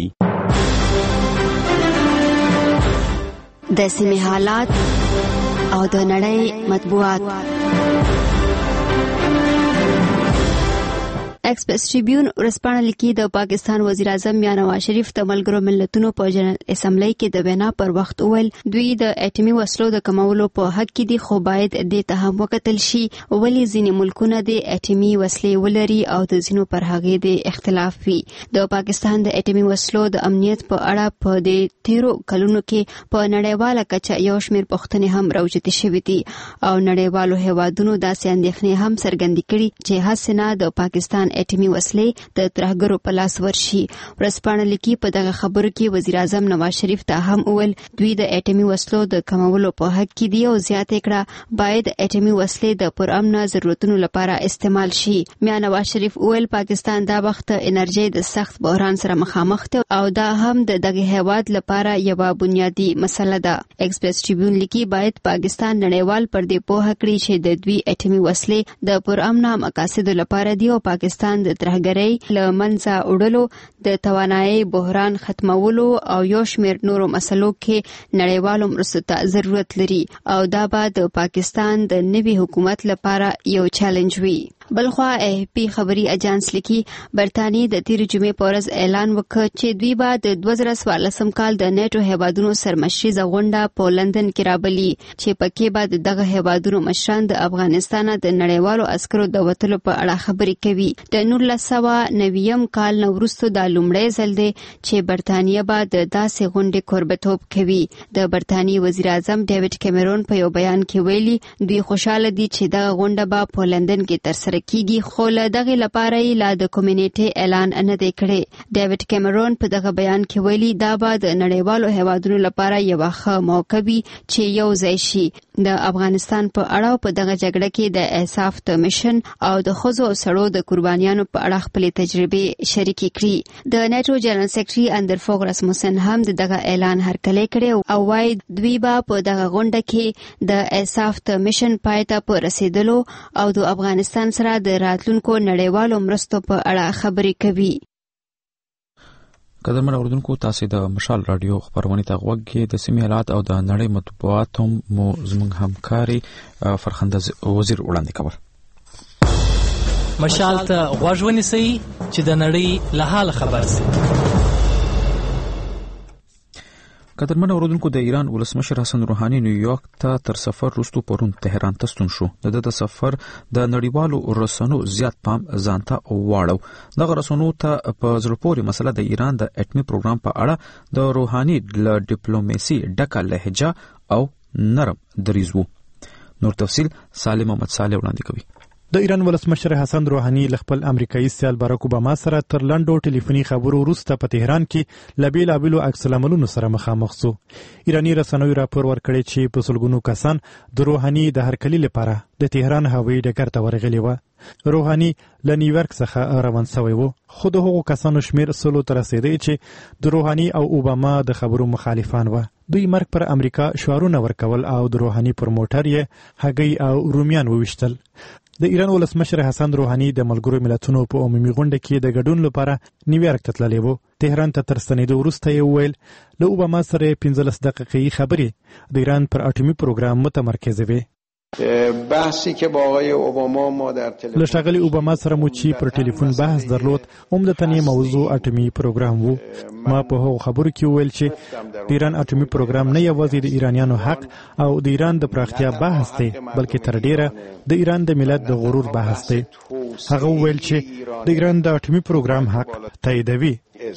د سیمې حالات او د نړۍ مطبوعات. ایکسپریس ټریبیون ورسپانه لیکي د پاکستان وزیر اعظم میاں نواز شریف د ملګرو ملتونو په جنرال اسمبلی کې د وینا پر وخت وویل دوی د اټومي وسلو د کمولو په حق کې دي خو باید د تهم وکتل شي ولې ځینې ملکونه د اټومي وسلې ولري او د ځینو پر هغه د اختلاف وي د پاکستان د اټومي وسلو د امنیت په اړه په د 13 کلونو کې په نړیواله کچه یو شمېر پوښتنې هم راوچتې شوې دي او نړیوالو هیوادونو داسې اندېښنې هم څرګندې کړي چې هڅه د پاکستان اټومي وسلې د ترهګرو په لاس ورشي ورسپانه لیکي په دغه خبرو کې وزیر اعظم نواز شریف ته هم وویل دوی د اټومي وسلو د کمولو په حق کې دي او زیاته کړه باید اټومي وسلې د پرامن ضرورتونو لپاره استعمال شي میاں نواز شریف وویل پاکستان دا وخت انرژي د سخت بحران سره مخامخ دی او دا هم د دغه هیواد لپاره یو بنیادی مسله ده ایکسپریس ټریبیون لیکي باید پاکستان نړیوال پر دې پوهه کړي چې د دوی اټومي وسلې د پرامن مقاصد لپاره دی او پاکستان د ترهګرۍ له منځه وړلو د توانایي بحران ختمولو او یو شمېر نورو مسلو کې نړیوالو مرستو ته ضرورت لري او دا به د پاکستان د نوي حکومت لپاره یو چیلنج وي بلخوا AFP خبري اجانس لیکي برتانیې د تیر جمعې په ورځ اعلان وکړ چې دوی به د 2014 کال د نیټو هیوادونو سرمشریزه غونډه په لندن کې رابلي چې پکې به دغه هیوادونو مشران د افغانستان د نړیوالو عسکرو د وتلو په اړه خبرې کوي د 1990 کال نو وروسته د لومړی ځل دی چې برتانیې به د داسې غونډې کوربتوب کوي د برتانیې وزیر اعظم ډیوډ کیمرون په یو بیان کې ویلي دوی خوشاله دي چې دغه غونډه به په لندن کې ترسره کیږي خو له دغه لپاره یې لا د کمیونټي اعلان نه دی کړی ډیوډ کیمرون په دغه بیان کې ویلي دا به د نړیوالو هیوادونو لپاره یو ښه موقع وي چې یو ځای شي د افغانستان په اړه په دغه جګړه کې د انصاف د مشن او د ښځو او سړو د قربانیانو په اړه خپل تجربې شریکې کړي د نیټو جنرال سیکریټري اندر فوګ راسموسن هم دغه اعلان هرکلی کړی او وايي دوی به په دغه غونډه کې د انصاف د مشن پای ته په رسیدلو او د افغانستان سره د راتلونکو نړیوالو مرستو په اړه خبرې کوي قدرمن اوردونکو تاسو د مشال رادیو خبرونه ته غوږ کې د سیمې حالات او د نړۍ مطبوعات هم مو زموږ همکاري فرخنده وزیر وړاندې کول مشال ته غوږ ونیسئ چې د نړۍ له حال خبر شئ قدرمن اوردونکو د ایران ولسمشر حسن روحاني نیویارک ته تر سفر وروسته پرون تهران ته ستون شو د سفر د نړیوالو رسنیو زیات پام ځانته واړو دغه رسنیو ته په زړه پورې مسله د ایران د اټومي پروګرام په اړه د روحاني له ډیپلوماسي ډکه لهجه او نرم دریځ وو نور تفصیل سالم محمد صالح وړاندې کوي د ایران ولسمشر حسن روحاني له خپل امریکایي سیال باراک اوباما سره تر لنډو ټلیفوني خبرو وروسته په تهران کې له بیلابیلو عکس العملونو سره مخامخ شو ایراني رسنیو راپور ورکړی چې په سلګونو کسان د روحاني د هرکلي لپاره د تهران هوایي ډګر ته ورغلي و روحاني له نیویارک څخه روان شوی و خو د هغو کسانو شمیر سلو ته رسیدي چې د روحاني او اوباما د خبرو مخالفان و دوی مرګ پر امریکا شعارونه ورکول او د روحاني پر موټر یې هګۍ او رومیان وویشتل د ایران ولسمشر حسن روحاني د ملګرو ملتونو په عمومي غونډه کې د ګډون لپاره نیویارک ته تللی و تهران ته تر ستنېدو وروسته یې وویل له اوباما سره 15 دقیقې خبرې د ایران پر اټومي پروګرام متمرکز وي بحثی که با آقای اوباما ما در تلفن لشغلی اوباما سره مو چې پر ټلیفون بحث درلود عمدتاً موضوع اټومي پروګرام وو ما په هغو خبرو کې ویل چې د ایران اټومي پروګرام نه یوازې د ایرانیانو حق او د ایران د پراختیا بحث دی بلکې تر ډیره د ایران د ملت د غرور بحث دی هغه ویل چې د ایران د اټومي پروګرام حق تاییدوي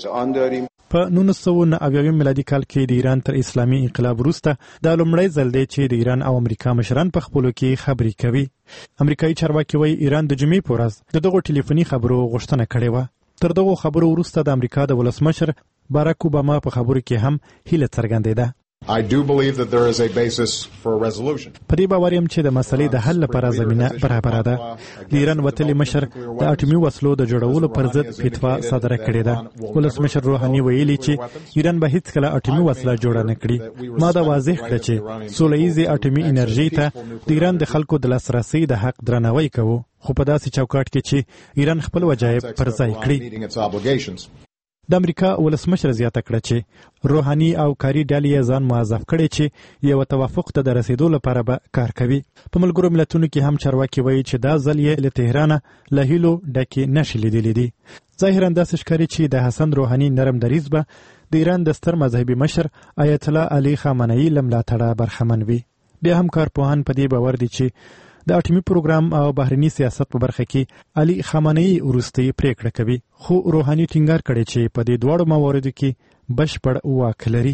په 1990 میلادي کال کې د ایران تر اسلامي انقلاب وروسته دا لومړی ځل دی چې د ایران او امریکا مشران په خپلو کې خبرې کوي امریکایي چارواکي وایي ایران د جمعې په ورځ د دغو ټلیفوني خبرو غوښتنه کړې وه تر دغو خبرو وروسته د امریکا د ولسمشر باراک اوباما په خبرو کې هم هیله څرګندېده I do believe that there is a basis for a resolution. په دې باور یم چې د مسلې د حل لپاره زمينه برابره ده د ایران وتلي مشر د اټومي وسلو د جوړولو پر ضد فتوا صادره کړې ده ولسمشر روحاني ویلي چې ایران به هیڅ کله اټومي وسله جوړه نه کړي ما دا واضح کړ چې سولهییزه اټومي انرژي ته د ایران د خلکو د لاسرسي د حق درناوی کوو خو په داسې چوکاټ کې چې ایران خپل وجایب پر ځای کړي د امریکا ولسمشر زیاته کړه چې روحاني او کاری ډلې ځان موظف کړي چې یو توافق ته رسیدو لپاره به کار کوي. په ملګرو ملتونو کې هم چارواکي وایي چې دا ځل یې له تهران له هیلو ډکې نشي لیدلې دي. ظاهرا داسې ښکاري چې د حسن روحاني نرم دریځ به د ایران د ستر مذهبي مشر آیت الله علی خامنه‌ای له ملاتړه برخمن وي. بیا هم کارپوهان په دې باور دي چې د اټومي پروګرام او بهرني سیاست په برخه کې علي خامنه‌ای وروستۍ پریکړه کوي، خو روحاني ټینګار کړي چې په دې دواړو مواردو کې بشپړ واک لري.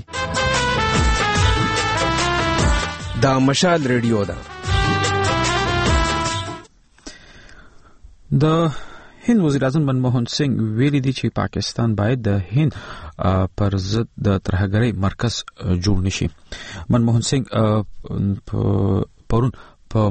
دا مشال ریډیو ده. د هند وزیر اعظم منموهن سنگ ویلي دی چې پاکستان باید د هند پر ضد د ترهګرۍ مرکز جوړ نشي. منموهن سنگ پرون په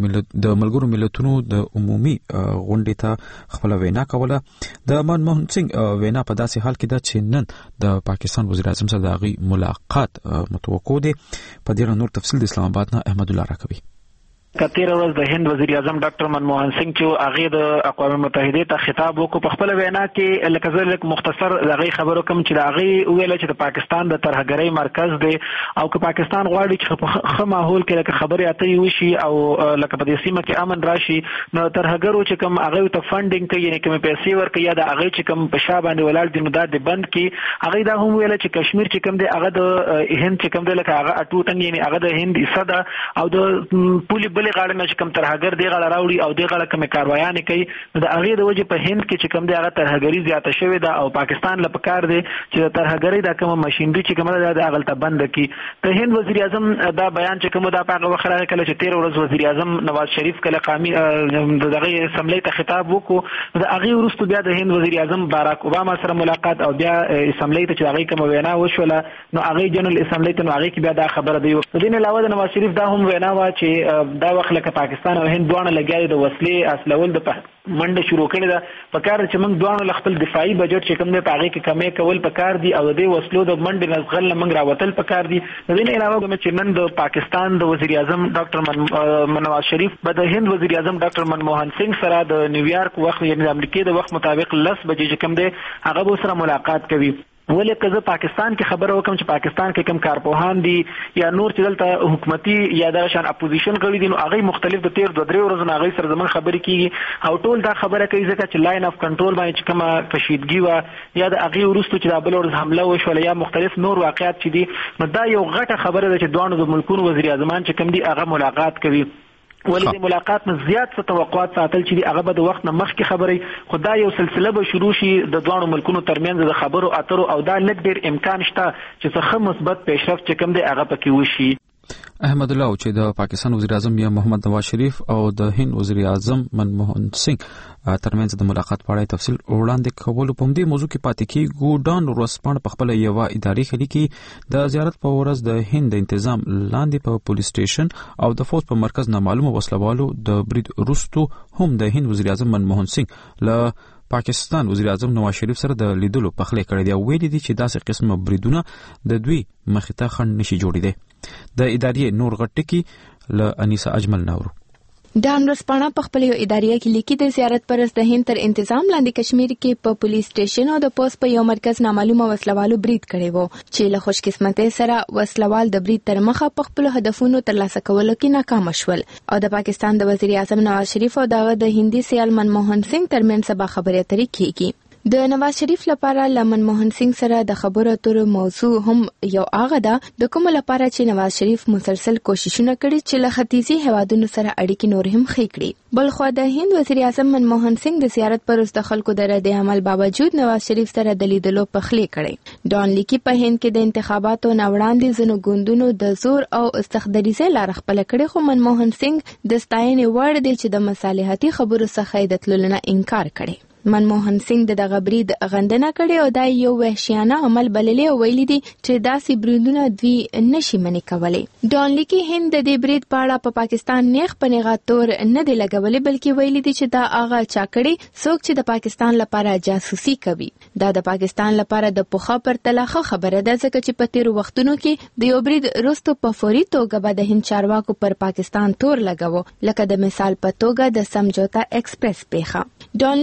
ملګرو ملتونو د عمومي غونډې ته خپل وینا کوله. د منموهن سنگ وینا په داسې حال کې ده چې نن د پاکستان وزیر اعظم سره د هغې ملاقات متوقع دی. په دې نور تفصیل د اسلام آباد نه احمد الله راکوي. کتیره ورځ د هند وزیر اعظم ډاکټر منموهن سنگ چې هغه د اقوام متحده ته خطاب وکړ، په خپل وینا کې لکه ځل مختصر هغه خبرو کوم چې هغه ویل چې د پاکستان د ترهګرۍ مرکز دی او که پاکستان غواړي چې په ښه ماحول کې لکه خبرې اترې وشي او لکه په دې سیمه کې امن راشي، نو ترهګرو چې کوم هغه ته فنډینګ کوي، یعنی کوم پیسې ورکوي یا د هغه چې کوم په شا باندې ولاړ دي نو دا د بند کې هغه دا هم ویل چې کشمیر چې کوم دی هغه د هند چې کوم دی لکه هغه اټوټنګ یعنی هغه د هند حصہ ده او د پولي بلې غاړه نه چې کوم ترهګر دی غاړه راوړي او دی غاړه کوم کاروایانې کوي، نو د هغې د وجې په هند کې چې کوم دی هغه ترهګري زیاته شوې ده او پاکستان له پکار دی چې د ترهګرۍ دا کومه مشینري چې کومه ده د هغلته بنده کړي. د هند وزیر اعظم دا بیان چې کومه دا په هغه وخت راغی کله چې 13 ورځ وزیر اعظم نواز شریف کله قومي دغه اسمبلی ته خطاب وکړو، د هغې وروسته بیا د هند وزیر اعظم باراک اوباما سره ملاقات او بیا اسمبلی ته چې هغې کومه وینا وشوله نو هغې جنرال اسمبلی ته نو هغې کې بیا دا خبره دی. د دې علاوه د نواز شریف دا هم وینا وه چې دا وخت لکه پاکستان او هند دواړه لګیا دي د وسلې اصلول د منډه شروع کړې ده، په کار چې موږ دواړو خپل دفاعي بجټ چې کوم دی په هغې کې کمې کول په کار دي او د دې وسلو د منډې نه غل نه موږ راوتل په کار دي. د دې نه علاوه چې نن د پاکستان د وزیر اعظم ډاکټر نواز شریف به د هند وزیر اعظم ډاکټر منموهن سنگ سره د نیویارک وخت یعنی د امریکې د وخت مطابق 10 بجې چې کوم دی هغه به سره ملاقات کوي. ولې که زه پاکستان کې خبره وکم چې پاکستان کې کم کارپوهان دي یا نور چې دلته حکومتي یا د شان اپوزیشن غړي دي نو هغه مختلف د 13 ورځې نه هغه سره زمون خبرې کیږي او ټول دا خبره کوي ځکه چې لاین اف کنټرول باندې چې کومه کشیدګي و یا د هغه ورستو چې د بل ورځ حمله وشول یا مختلف نور واقعیت چې دي نو دا یو غټه خبره ده چې دوه د ملکونو وزیر اعظمان چې کوم دي هغه ملاقات کوي. ولې د ملاقات نه زیات څه توقعات ساتل چې هغه به د وخت نه مخکې خبرې خو دا یو سلسله به شروع شي د دوه ملکونو ترمنځ د خبرو اترو او دا لږ ډېر امکان شته چې څه ښه مثبت پیشرفت چې کوم دی هغه پکې وشي. احمد الله چې د پاکستان وزیر اعظم یا محمد نواز شریف او د هند وزیر اعظم منموهن سنگ ترمنځ د ملاقات په اړه تفصیل وړاندې کول په دې موضوع کې پاتې کیږي. ډان ورسپاند په خپل یو اداري خلی کې د زیارت په ورځ د هند د تنظیم لاندې په پولیس سټیشن او د فوج په مرکز نامعلومه وسلوالو د برید وروسته هم د هند وزیر اعظم منموهن سنگ له پاکستان وزیر اعظم نواز شریف سره د لیدلو پخلی کړی دی او ویلي دي چې داسې قسمه بریدونه د دوی مخې ته خنډ نشي جوړېدی. د ادارې نور غټکی له انیسا اجمل نورو. ډان ورسپاڼه په خپل یو اداري کې لیکي د زیارت پرست د هند تر انتظام لاندې کشمیر کې په پولیس سټیشن او د پوس په یو مرکز نامعلومه وسلوالو برید کړی وو چې له خوش قسمتۍ سره وسلوال د برید تر مخه په خپل هدفونو ترلاسه کولو کې ناکام شول او د پاکستان د وزیر اعظم نواز شریف او د هندي سیال منموهن سنگ ترمنځ سبا خبرې اترې کیږي. د نواز شریف لپاره منموهن سنگ سره د خبرو اترو موضوع هم یو هغه ده د کوم لپاره چې نواز شریف مسلسل کوششونه کړي چې له ختیځي هیوادونو سره اړیکې نور هم ښې کړي. بلخو د هند وزیر اعظم منموهن سنگ د زیارت پر وروسته خلکو د رد عمل باوجود نواز شریف سره د لیدلو پخلی کړي. ډان لیکي په هند کې د انتخاباتو نه وړاندې ځینو ګوندونو د زور او استخداریزې لار خپل کړي خو منموهن سنگ د ستاینې وړ دی چې د مصالحتي خبرو څخه د تللو نه انکار کړي. منموهن سنگ د دغه برید غندنه کړې او دا یو وحشیانه عمل بللی او ویلي دي چې داسې بریدونه دوی نشي منې کولی. ډان لیکي هند د دې برید په اړه په پاکستان نیغ په نیغه تور نه دی لګولی بلکې ویلي دي چې دا هغه چا کړي څوک چې د پاکستان لپاره جاسوسي کوي. دا د پاکستان لپاره د پخوا پرتله ښه خبره ده ځکه چې په تیرو وختونو کې د یو برید وروسته په فوري توګه به د هند چارواکو پر پاکستان تور لګاوه لکه د مثال په توګه د سمجوتا ایکسپریس پیښه. ډان لیکي دا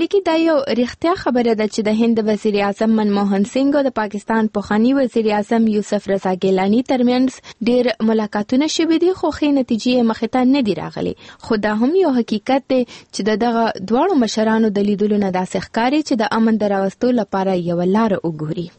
یو رښتیا خبره ده چې د هند وزیر اعظم منموهن سنگ او د پاکستان پخوانی وزیر اعظم یوسف رضا ګیلانی ترمنځ ډېر ملاقاتونه شوي دي خو ښې نتیجې مخې ته نه دي راغلي. خو دا هم یو حقیقت دی چې دغه دواړو مشرانو د لیدلو نه داسې ښکاري چې د امن د راوستو لپاره یوه لاره وګوري.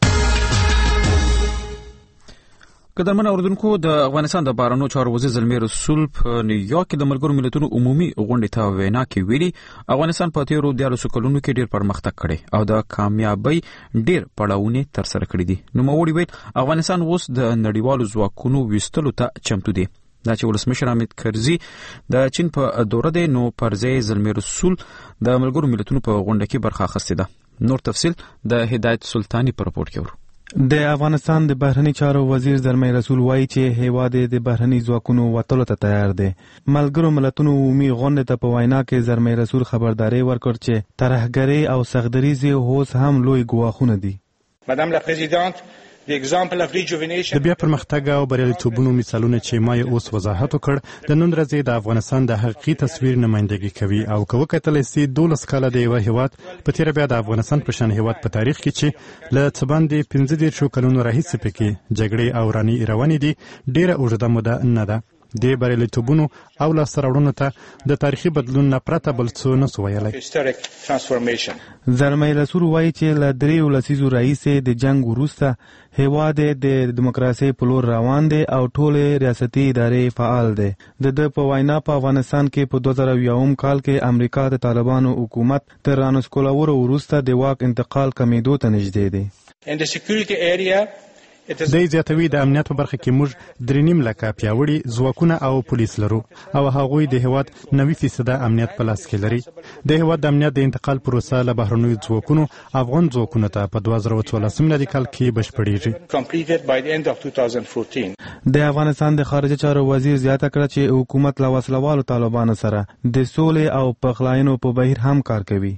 قدرمن اوردونکو د افغانستان د بهرنیو چارو وزیر زلمی رسول په نیویارک کې د ملګرو ملتونو عمومي غونډې ته وینا کې ویلي افغانستان په تیرو 14 کلونو کې ډېر پرمختګ کړی او د کامیابی ډېر پړاوونه تر سره کړی دي. نو موري ویل افغانستان اوس د نړیوالو ځواکونو وستلو ته چمتو دی. دا چې ولسمشر حامد کرزي د چین په دوره دی نو پرځای زلمی رسول د ملګرو ملتونو په غونډه کې برخه اخیسته ده. نور تفصيل د هدایت سلطانی په رپورت کې ورو. د افغانستان د بهرنی چارو وزیر زلمی رسول وایي چې هیواد د بهرنی ځواکونو وټلو ته تیار دی. ملګرو ملتونو عمومي غونډې ته په وینا کې زلمی رسول خبرداري ورکړ چې ترهګري او سختدریزي اوس هم لوی ګواښونه دي. مدام لا پریزیدانت د بیا پرمختګ او بریالیتوبونو مثالونه چې ما اوس وضاحت وکړ د نن ورځې د افغانستان د حقیقي تصویر نمائندګي کوي او که وکتل سي 12 کاله د یو هیواد په تیر بیا د افغانستان په شان هیواد په تاریخ کې چې له څه باندې 15 کلونو راهیسې پکې جګړې او رانی روانې دي ډیره اوږده موده نه ده. د بریالیتوبونو او لاسته راوړنو ته د تاریخي بدلون نه پرته بل څه نه سو ویلی. زلمی رسول وایي چې له 3 لسیزو راهیسې د جنگ وروسته هیواد د دیموکراسي په لور روان دی او ټولې ریاستي ادارې فعال دي. د په وینا په افغانستان کې په 2001 کال کې امریکا د طالبانو حکومت تر رانسکولولو وروسته د واک انتقال کمیدو ته نږدې دی. د زیاتوي د امنیت په برخه کې موږ 3.5 لکه پیاوړي ځواکونه او پولیس لرو او هغوی د هیواد 90% امنیت په لاس کې لري. د هیواد د امنیت د انتقال پروسه له بهرنیو ځواکونو افغان ځواکونو ته په 2014 میلادي کال کې بشپړیږي. د افغانستان د خارجه چارو وزیر زیاته کړه چې حکومت له وسلوالو طالبانو سره د سولې او پخلاینو په بهیر هم کار کوي.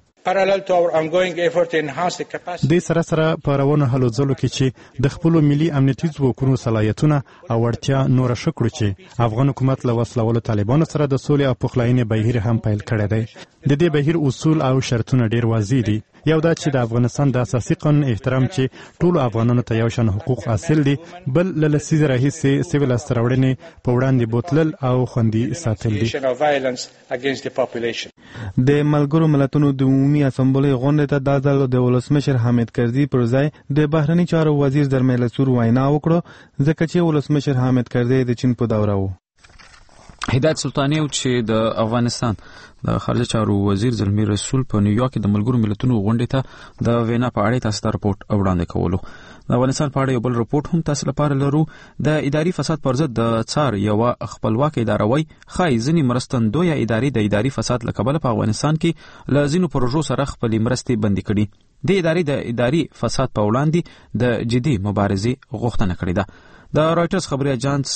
د سره په روانو هلو ځلو کې چې د خپل ملي امنیتي ځواکونو صلاحیتونه او وړتیا نور شکړو چې افغان حکومت له وسلوالو طالبانو سره د سولې او پخلاینې بهیر هم پیل کړی دی. د دې بهیر اصول او شرطونه ډیر واضح دي. یو دا چې د افغانستان د اساسي قانون احترام چې ټول افغانانو ته یو شان حقوق حاصل دي، بل له لسیزه راهیسې سیویل استراوړنې په وړاندې بوتلل او خوندي ساتل دي. د ملګرو ملتونو د عمومي اسامبلې غونډې ته د ځل د ولسمشر حامد کرزي پر ځای د بهرنی چارو وزیر زلمی رسول وینا وکړه ځکه چې ولسمشر حامد کرزي د چین په دوره و. هدایت سلطانی چې د افغانستان د خارجه چارو وزیر زلمی رسول په نیویارک د ملګرو ملتونو غونډې ته د وینا په اړه تاسو ته رپورټ وړاندې کولو. د افغانستان په اړه یو بل رپورټ هم تاسو لپاره لرو. د اداري فساد پر ضد د څار یو خپلواک اداره وای خای ځنی مرستندوی ادارې د اداري فساد لکبل په افغانستان کې لازینو پروژو سره خپل مرستې بندي کړي. د ادارې د اداري فساد په وړاندې د جدي مبارزې غوښتنه کړې ده. د رائټرز خبري اژانس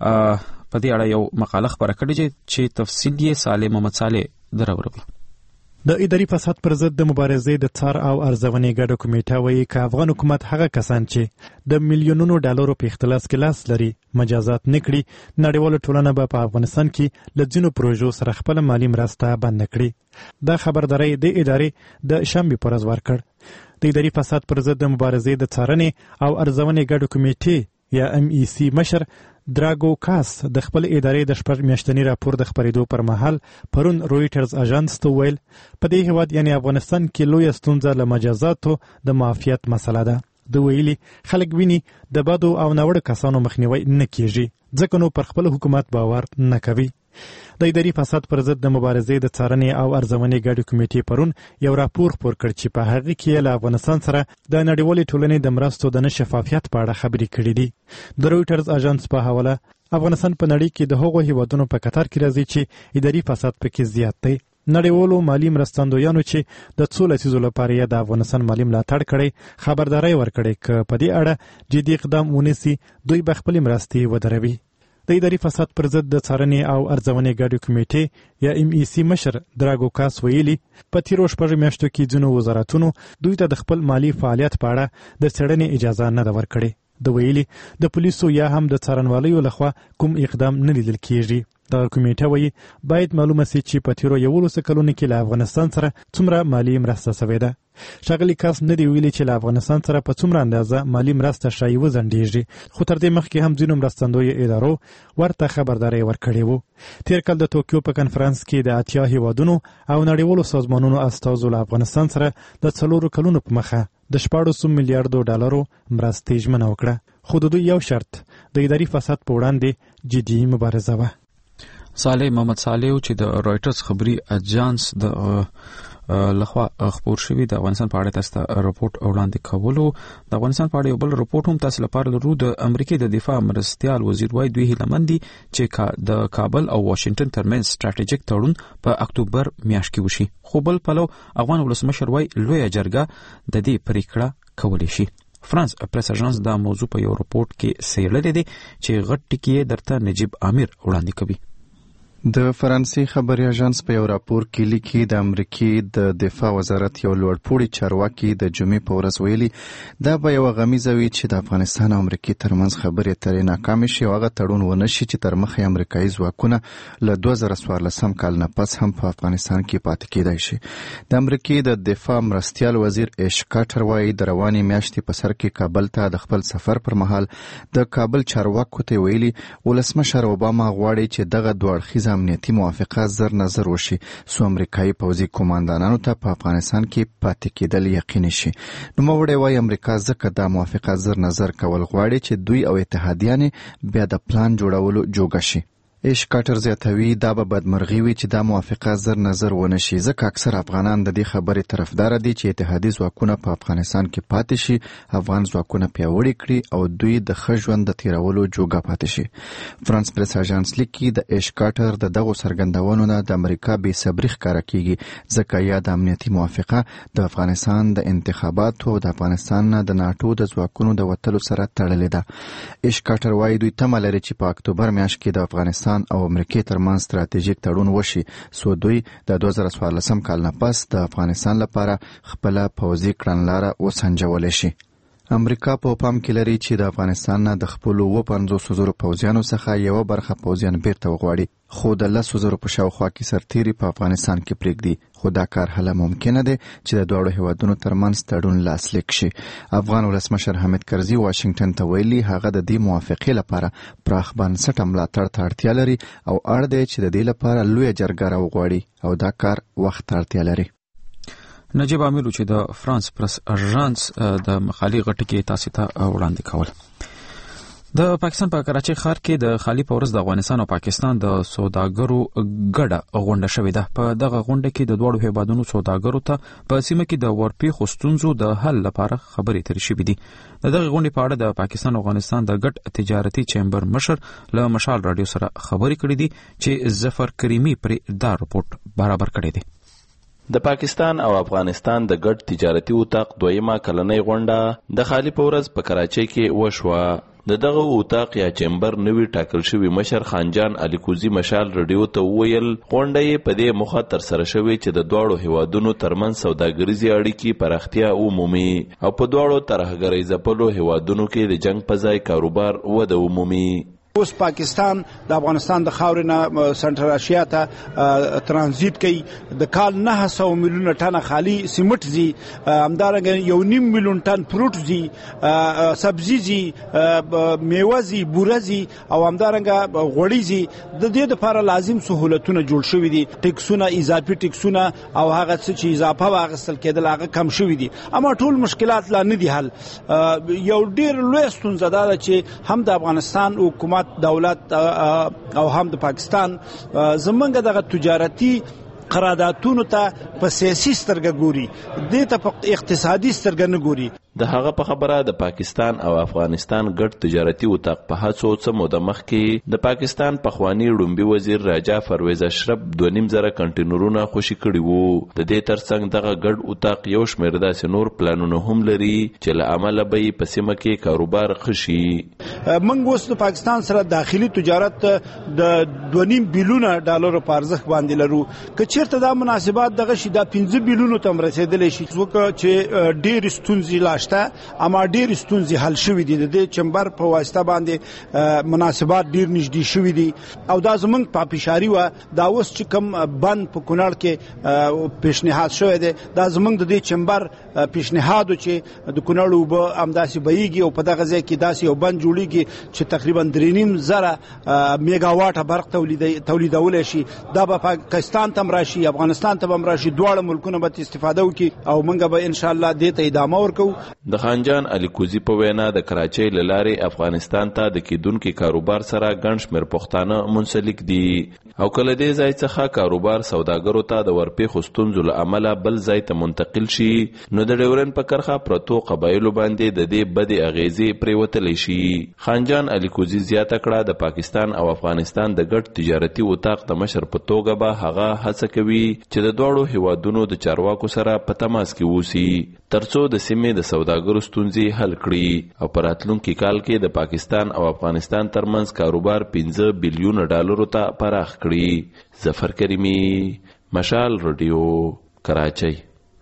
په دې اړه یو مقاله خبره کړې چې تفصیل یې صالح محمد صالح دراوروي. د اداري فساد پر ضد د مبارزې د څار او ارزونې ګډه کمیټه وایي چې افغان حکومت هغه کسان چې د میلیونونو ډالرو په اختلاس کې لاس لري مجازات نکړي، نړیواله ټولنه به په افغانستان کې له ځینو پروژو سره خپل مالی مرسته بند کړي. دا خبرداري د ادارې د شنبې پر ورځ ورکړ. د اداري فساد پر ضد د مبارزې د څارنې او ارزونې ګډه کمیټې یا MEC مشر دراګو کاس د خپل ادارې د شپږ میاشتني راپور د خبرېدو پر مهال پرون رويټرز اژانس ته ویل په دې هیواد یعنی افغانستان کې لوی ستونزه له مجازاتو د معافیت مسله ده. د ویلي خلک ویني د بدو او ناوړه کسانو مخنیوي نه کیږي ځکه نو پر خپل حکومت باور نه کوي. د اداري فساد پر ضد د مبارزې د څارنې او ارزونې ګډه کمیټې پرون یو راپور خپور کړ چې په هغه کې له افغانستان سره د نړیوالې ټولنې د مرستو د نشفافیت په اړه خبرې کړې دي. د رويټرز اژانس په حواله افغانستان په نړۍ کې د هغو هیوادونو په کتار کې راځي چې اداري فساد پکې زیات دی. نړیوالو مالی مرستندویانو چې د څو لسیزو لپاره یې د افغانستان مالی ملاتړ کړی خبرداري ورکړې چې په دې اړه جدي اقدام ونیسي دوی به خپل مرستې ودروي. د اداري فساد پر ضد د څارنې او ارزونې ګډه کمیټې یا MEC مشر دراګو کاس ویلي په تیرو شپږ میاشتو کې ځینو وزارتونو دوی ته د خپل مالی فعالیت په اړه د څېړنې اجازه نه ده ورکړې. د ویلي د پولیسو یا هم د څارنوالیو لخوا کوم اقدام نه لیدل کیږي. دغه کمیټه وایي باید معلومه سي چې په تیرو 11 کلونو کې له افغانستان سره څومره مالي مرسته شوې ده. ښاغلي کاس نه دی ویلي چې له افغانستان سره په څومره اندازه مالي مرسته شایي وځنډېږي، خو تر دې مخکې هم ځینو مرستندویو ادارو ورته خبرداری ورکړې وو. تیر کال د توکیو په کنفرانس کې د 80 هیوادونو او نړیوالو سازمانونو استازو له افغانستان سره د 4 کلونو په مخه د 14 میلیارډو ډالرو مرستې ژمنه وکړه، خو د دوی یو شرط د اداري فساد په وړاندې جدي مبارزه وه. صالح محمد صالح چې د رويټرز خبري اجانس د لخوا خبر شوی د افغانستان په اړه تاسو ته راپورټ وړاندې کولو. د افغانستان په اړه یو بل راپورټ هم تاسو لپاره لرو. د امریکای د دفاع مرستیال وزیر وایي دوی هیلمند دي چې د کابل او واشنگټن ترمنځ ستراتیژیک تړون په اکتوبر میاشت کې وشي، خو بل پلو افغان ولسمشر وایي لوی جرګه د دې پریکړه کولی شي. فرانس پریس اژانس دا موضوع په یو راپورټ کې څېړلې دي چې غټ ټکی درته نجیب امیر وړاندې کوي. د فرانسې خبري اژانس په یو راپور کې لیکي د امریکای د دفاع وزارت یو لوړپوړي چارواکي د جمعې په ورځ ویلي دا به یو غمیزه وي چې د افغانستان او امریکای ترمنځ خبرې اترې ناکامې شي او هغه تړون ونه شي چې تر مخه امریکایي ځواکونه له 2014 کال نه پس هم په افغانستان کې پاتې کېدای شي. د امریکای د دفاع مرستیال وزیر ایش کارټر وایي د روانې میاشتې په سر کې کابل ته د خپل سفر پر مهال د کابل چارواکو ته ویلي ولسمشر اوباما غواړي چې دغه دوه اړخیزه امنیتي موافقه زر نظر وشي سو امریکایي پوځي قوماندانانو ته په افغانستان کې پاتې کېدل یقیني شي. نوموړی وایي امریکا ځکه دا موافقه زر نظر کول غواړي چې دوی او اتحادیان بیا د پلان جوړولو جوګه شي. ایش کارټر زیاتوي دا به بدمرغي وي چې دا موافقه زر نظر ونه شي ځکه اکثر افغانان د دې خبرې طرفدار دي چې اتحادي ځواکونه په افغانستان کې پاتې شي، افغان ځواکونه پیاوړي کړي او دوی د ښه ژوند د تیرولو جوګه پاتې شي. فرانس پریس اژانس لیکي د ایش کارټر د دغو څرګندونو نه د امریکا بې صبري ښکاره کیږي ځکه یا د امنیتي موافقه د افغانستان د انتخاباتو او د افغانستان نه د ناټو د ځواکونو د وتلو سره تړلې ده. ایش کارټر وایي دوی تمه لري چې په اکتوبر میاشت کې د افغانستان او امریکای ترمنځ ستراتیژیک تړون وشي سو دوی د 2014 کال نه پس د افغانستان لپاره خپل پوځي کړنلاره وسنجولای شي. امریکا په پام کې لري چې د افغانستان نه د خپل 50,000 پوځیانو څخه یو برخه پوځیان بیرته وغواړي، خو د 10,000 په شاوخوا کې سرتیري په افغانستان کې پرېږدي، خو دا کار هله ممکنه دی چې د دواړو هیوادونو ترمنځ تړون لاسلیک شي. افغان ولسمشر حامد کرزي واشنگټن ته ویلي هغه د دې موافقې لپاره پراخ بنسټه ملاتړ ته اړتیا لري او اړ دی چې د دې لپاره لوی جرګه راوغواړي او دا کار وخت ته اړتیا لري. نجیب امیر چې د فرانس پریس اژانس د مخالي غټ کې تاسو ته وړاندې کول. د پاکستان په کراچۍ ښار کې د خالي پورس د افغانستان او پاکستان د سوداګرو ګډه غونډه شوې ده. په دغه غونډه کې د دوړو هیوادونو سوداګرو ته په سیمه کې د ورپېښو ستونزو د حل لپاره خبرې اترې شوې دي. د دغه غونډې په اړه د پاکستان او افغانستان د ګډ تجارتي چیمبر مشر له مشال رادیو سره خبرې کړې دي چې ظفر کریمي پرې دا رپورټ برابر کړی دی. د پاکستان او افغانستان د ګډ تجارتي اتاق دویمه کلنۍ غونډه د خالي پورز په کراچۍ کې وشوه. د دغه اتاق یا چیمبر نوی ټاکل شوی مشر خانجان الیکوزی مشال رادیو ته وویل غونډه یې په دې موخه تر سره شوې چې د دواړو هیوادونو ترمنځ سوداګریزي اړیکې پراختیا ومومي او په دواړو ترهګرۍ ځپلو هیوادونو کې د جنگ په ځای کاروبار وده ومومي. اوس پاکستان د افغانستان د خاورې نه سنټرل اشیا ته ترانزیت کوي. د کال 900 میلیون ټن خالي سیمټ زی، همدارنګه 1.5 میلیون ټن فروټ زی، سبزی زی، میوه زی، بوره زی او همدارنګه غوړي زی. د دې لپاره لازم سہولتونه جوړ شوي دي، ټیکسونه اضافي ټیکسونه او هغه څه چې اضافه واغستل کېدل هغه کم شوي دي، اما ټول مشکلات لا نه دي حل. یو ډیر لوی ستونزه ده چې هم د افغانستان حکومت دولت او هم د پاکستان زمونږ دغه تجارتي قراردادونو ته په سیاسي سترګه ګوري، دې ته په اقتصادي سترګه نه ګوري. د هغه په خبره د پاکستان او افغانستان ګډ تجارتي اتاق په هڅو څه موده مخکې د پاکستان پخوانی ړومبي وزیر راجا پرویز اشرف 2.5 کنټینرونه خوشي کړي وو. د دې ترڅنګ دغه ګډ اتاق یو شمېر داسې نور پلانونه هم لري چې له عمله به په سیمه کې کاروبار خشي. موږ اوس د پاکستان سره داخلي تجارت د 2.5 بلیون ډالر په ارزښت باندې لرو. که چیرته دا مناسبات دغه شي د 15 بلیون ته رسیدلی شي، ځکه چې ډېر ستونزې لا شته اما ډیر ستونزې حل شوې دي. د چمبر په واسطه باندې مناسبات ډیر نږدې شوې دي او دا زمونږ په پېشاري و دا اوس چې کوم بند په کونړ کې پیشنهاد شوی دی دا زمونږ د دې چمبر پیشنهاد چې د کونړ اوبه همداسې بهیږي او په دغه ځای کې داسې یو بند جوړیږي چې تقریبا 3.5 میگا واټه برق تولیدولی شي. دا به پاکستان ته راشي افغانستان ته هم راشي دواړه ملکونه به استفاده وکړي او موږ به ان شاء الله دې ته ادامه ورکو. د خانجان علي کوزي په وینا د کراچۍ له لارې افغانستان ته د کیدونکو کاروبار سره ګڼ شمېر پښتانه منسلک دي او کله دې ځای څخه کاروبار سوداګرو ته د ورپېښو ستونزو له امله بل ځای ته منتقل شي نو د ډیورن په کرښه پرتو قبایلو باندې د دې بدې اغیزې پرېوتلی شي. خانجان علي کوزي زیاته کړه د پاکستان او افغانستان د ګډ تجارتي اتاق د مشر په توګه به هغه هڅه کوي چې د دواړو هیوادونو د چارواکو سره په تماس کې اوسي ترڅو د سیمې د سوداګرو ستونزې حل کړي او په راتلونکي کال کې د پاکستان او افغانستان ترمنځ کاروبار 15 بلیون ډالرو ته پراخ کړي. ظفر کریمی، مشال رادیو، کراچۍ.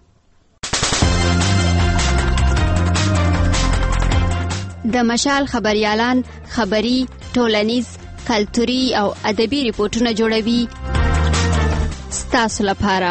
د مشال خبريالان خبري، ټولنیز، کلتوري او ادبي ریپورتونه جوړوي ستاسو لپاره.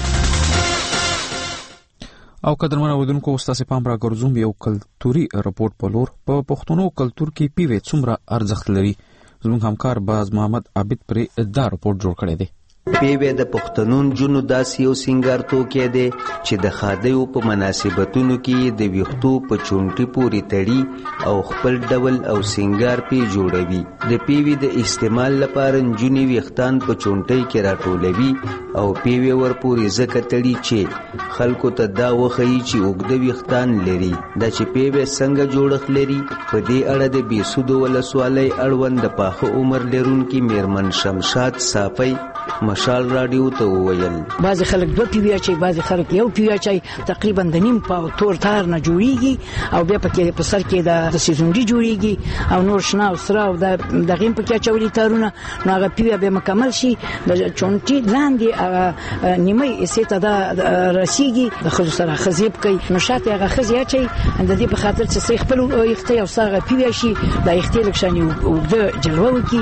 او قدرمن اودونکو استاد پام را ګرځوم یو کلتوري رپورت په لور. په پښتنو کلتور کې پیوې څومره ارزښت لري زموږ همکار باز محمد عابد پرې دا رپورت جوړ کړی دی. پیوې د پښتنو جنو داسې یو سنگار توکې دی چې د خادیو په مناسبتونو کې د ویښتو په چونټي پورې تړي او خپل ډول او سنگار پی جوړوي. د پیوې د استعمال لپاره جنې ویښتان په چونټي کې راټولوي او پیوې ورپورې ځکه تړي چې خلکو ته دا وښیي چې اوږده ویښتان لري. دا چې پیوې څنګه جوړښت لري په دې اړه د بېسودو ولسوالۍ اړوند د پاخه عمر لرونکي میرمن شمشاد صافی مشال رادیو ته وویل. بعض خلک 2 پیوې اچي، بعض خلک 1 پیوې اچي، تقریبا د نیم په تور تار نه جوړیږي او بیا پکې په سر کې د سیزونډي جوړیږي او نور شنه او سره او د دغیم پکې چولې تارونه نو هغه پیوې به مکمل شي د چونټي لاندې نیمه سیته د رسیږي د خزو سره خزیب کوي نو شاته هغه خزي اچي د دې په خاطر چې خپل یختي او ساغه پیوې شي د یختي لکشاني او د جلوه وکي.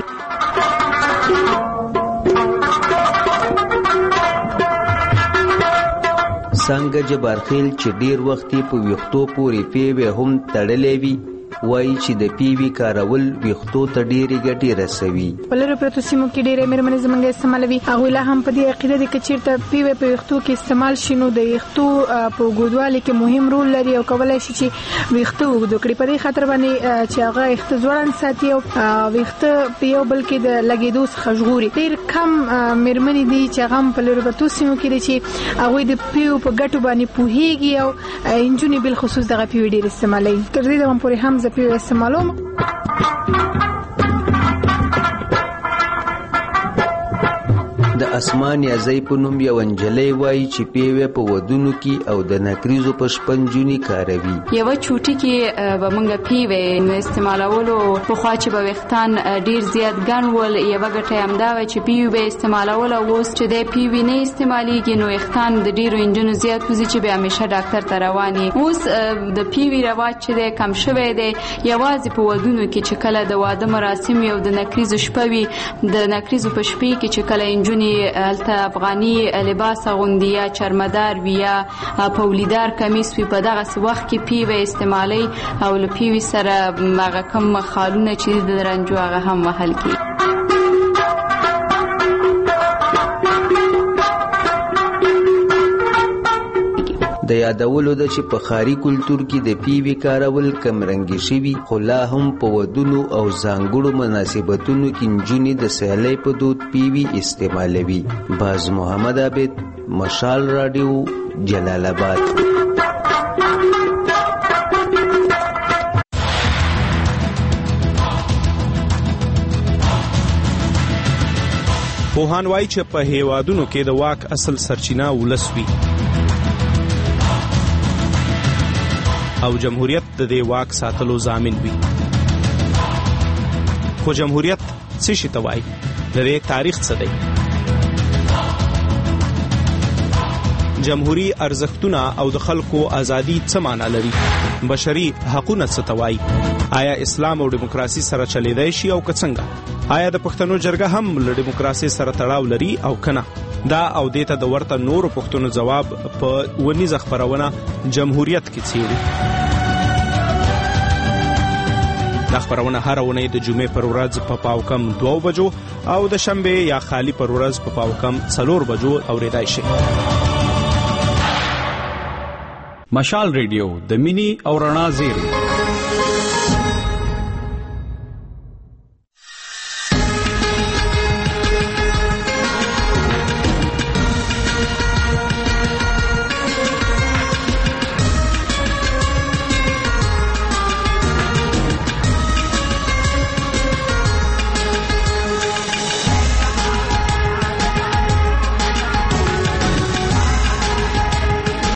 څنګه جبارخیل چې ډیر وخت په ویښتو پورې پیوې هم تړلې وي وایي چې د پیوې کارول ویښتو ته ډېرې ګټې رسوي. په لرو پرتو سیمو کې ډېرې مېرمنې زموږ استعمالوي. هغوی لا هم په دې عقیده دي که چېرته پیوې په ویښتو کې استعمال شي نو د ویښتو په اوږدوالي کې مهم رول لري او کولی شي چې ویښته اوږد کړي. په دې خاطر باندې چې هغه ویښته ځوړند ساتي او ویښته په یو بل کې د لګېدو څخه ژغوري. ډېر کم مېرمنې دي چې هغه هم په لرو پرتو سیمو کې دي چې هغوی د پیو په ګټو باندې پوهېږي او نجونې بالخصوص دغه پیوې ډېر استعمالوي. تر دې دمه پورې هم زه پیوې استعمالوم. د اسمان یازۍ په نوم یو نجلۍ وایي چې پیوې په ودونو کې او د نکریزو په شپنجونې کاروي. یوه چوټي کې به موږ پیوې استعمالولو پخوا چې به ویښتان ډېر زیات ګڼ ول یوه ګټه یې همدا وه چې پیوې به استعمالول او اوس چې دی پیوې نه استعمالیږي نو ویښتان د ډېرو نجونو زیات وځي چې بیا همیشه ډاکټر ته روان یي. اوس د پیوې رواج چې دی کم شوی دی یوازې په ودونو کې چې کله د واده مراسم وي او د نکریزو شپه وي د نکریزو په شپې کې چې کله نجونې هلته افغاني لباس اغوندي یا چرمدار وي یا پولیدار کمیس وي په دغسې وخت کې پیوې استعمالوي او له پیوې سره هغه کوم خالونه چې د رنجو هغه هم وهل کېږي. د یادولو ده چې په ښاري کلتور کې د پیوې کارول کمرنګې شوي خو لا هم په ودونو او ځانګړو مناسبتونو کې نجونې د سهلۍ په دود پیوې استعمالوي. باز محمد عابد، مشال رادیو، جلال آباد. پوهان وایي چې په هیوادونو کې د واک اصل سرچینه ولس وي او جمهوریت د دې واک ساتلو ضامن وي. خو جمهوریت څه شي ته وایي؟ د دې تاریخ څه دی؟ جمهوریت ارزښتونه او د خلکو ازادي څه معنی لري؟ بشري حقوقونه څه ته وایي؟ آیا اسلام او دیموکراسي سره چلیدای شي او که څنګه؟ آیا د پښتنو جرګه هم له دیموکراسي سره تړاو لري او کنه؟ دا او دیته د ورته نورو پښتنو جواب په ونیزه خبرونه جمهوریت کې څیړي. دا خبرونه هر اونۍ د جمعې پر ورځ په پاوکم 2 بجو او د شنبه یا خالی پر ورځ په پاوکم 4 بجو اوریدای شي. مشال ریډیو د مینی او رڼا زیری